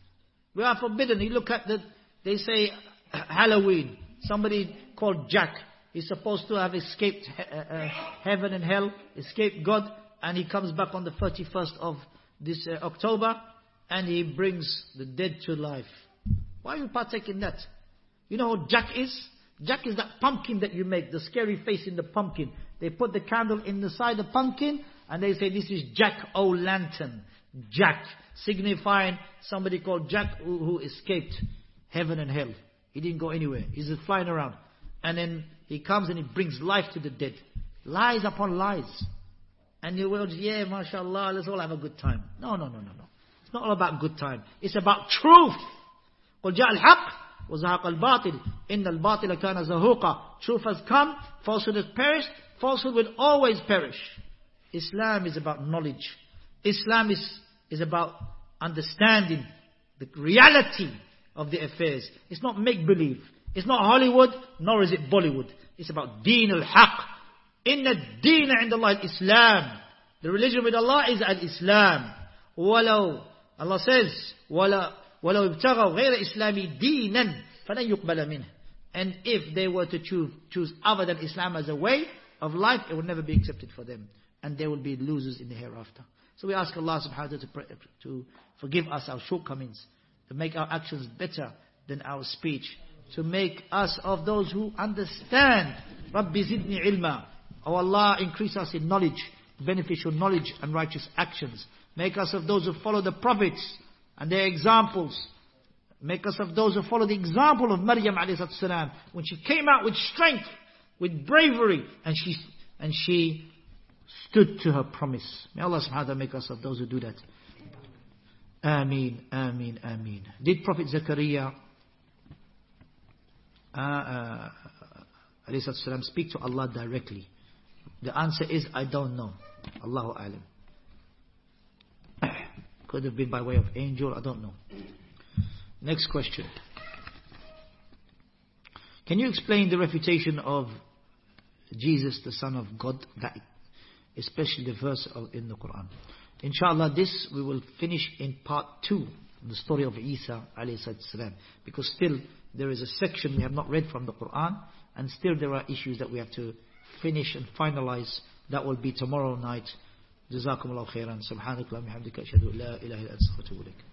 We are forbidden. You look at the, they say Halloween. Somebody called Jack. He's supposed to have escaped uh, uh, heaven and hell, escaped God, and he comes back on the thirty-first of this uh, October, and he brings the dead to life. Why are you partaking that? You know what Jack is? Jack is that pumpkin that you make, the scary face in the pumpkin. They put the candle in the side of the pumpkin, and they say this is Jack-o'-lantern. Jack, signifying somebody called Jack who, who escaped heaven and hell. He didn't go anywhere. He's just flying around. And then he comes and he brings life to the dead. Lies upon lies. And you will, yeah, mashallah, let's all have a good time. No, no, no, no, no. It's not all about good time. It's about truth. قُلْ جَاءَ الْحَقِّ وَزَهَقَ الْبَاطِلِ إِنَّ الْبَاطِلَ كَانَ زَهُوقًا. Truth has come, falsehood has perished, falsehood will always perish. Islam is about knowledge. Islam is, is about understanding the reality of the affairs. It's not make-believe. It's not Hollywood, nor is it Bollywood. It's about Deen al-Haq. Inna ad-Deen 'inda Allah al-Islam. The religion with Allah is al-Islam. Walau, Allah says, Wala, walau ibtaghaw ghayra islami deenan falan yuqbala minh. And if they were to choose, choose other than Islam as a way of life, it would never be accepted for them. And they will be losers in the hereafter. So we ask Allah subhanahu wa ta'ala to, pray, to forgive us our shortcomings, to make our actions better than our speech, to make us of those who understand. Rabbi zidni ilma. Oh Allah, increase us in knowledge, beneficial knowledge and righteous actions. Make us of those who follow the prophets and their examples. Make us of those who follow the example of Maryam alayhi salam, when she came out with strength, with bravery, and she and she stood to her promise. May Allah subhanahu wa ta'ala make us of those who do that. Ameen, ameen, ameen. Did Prophet Zakaria uh, uh, alayhi salam speak to Allah directly? The answer is, I don't know. Allahu alam. Could have been by way of angel, I don't know. Next question. Can you explain the refutation of Jesus, the Son of God, that especially the verse of, in the Quran? Inshallah, this we will finish in part two, the story of Isa alayhi salam, because still there is a section we have not read from the Quran, and still there are issues that we have to finish and finalize. That will be tomorrow night. Jazakumullahu khairan. Subhanakallah wa bihamdika ashhadu an la ilaha illa anta astaghfiruka wa atubu ilaik.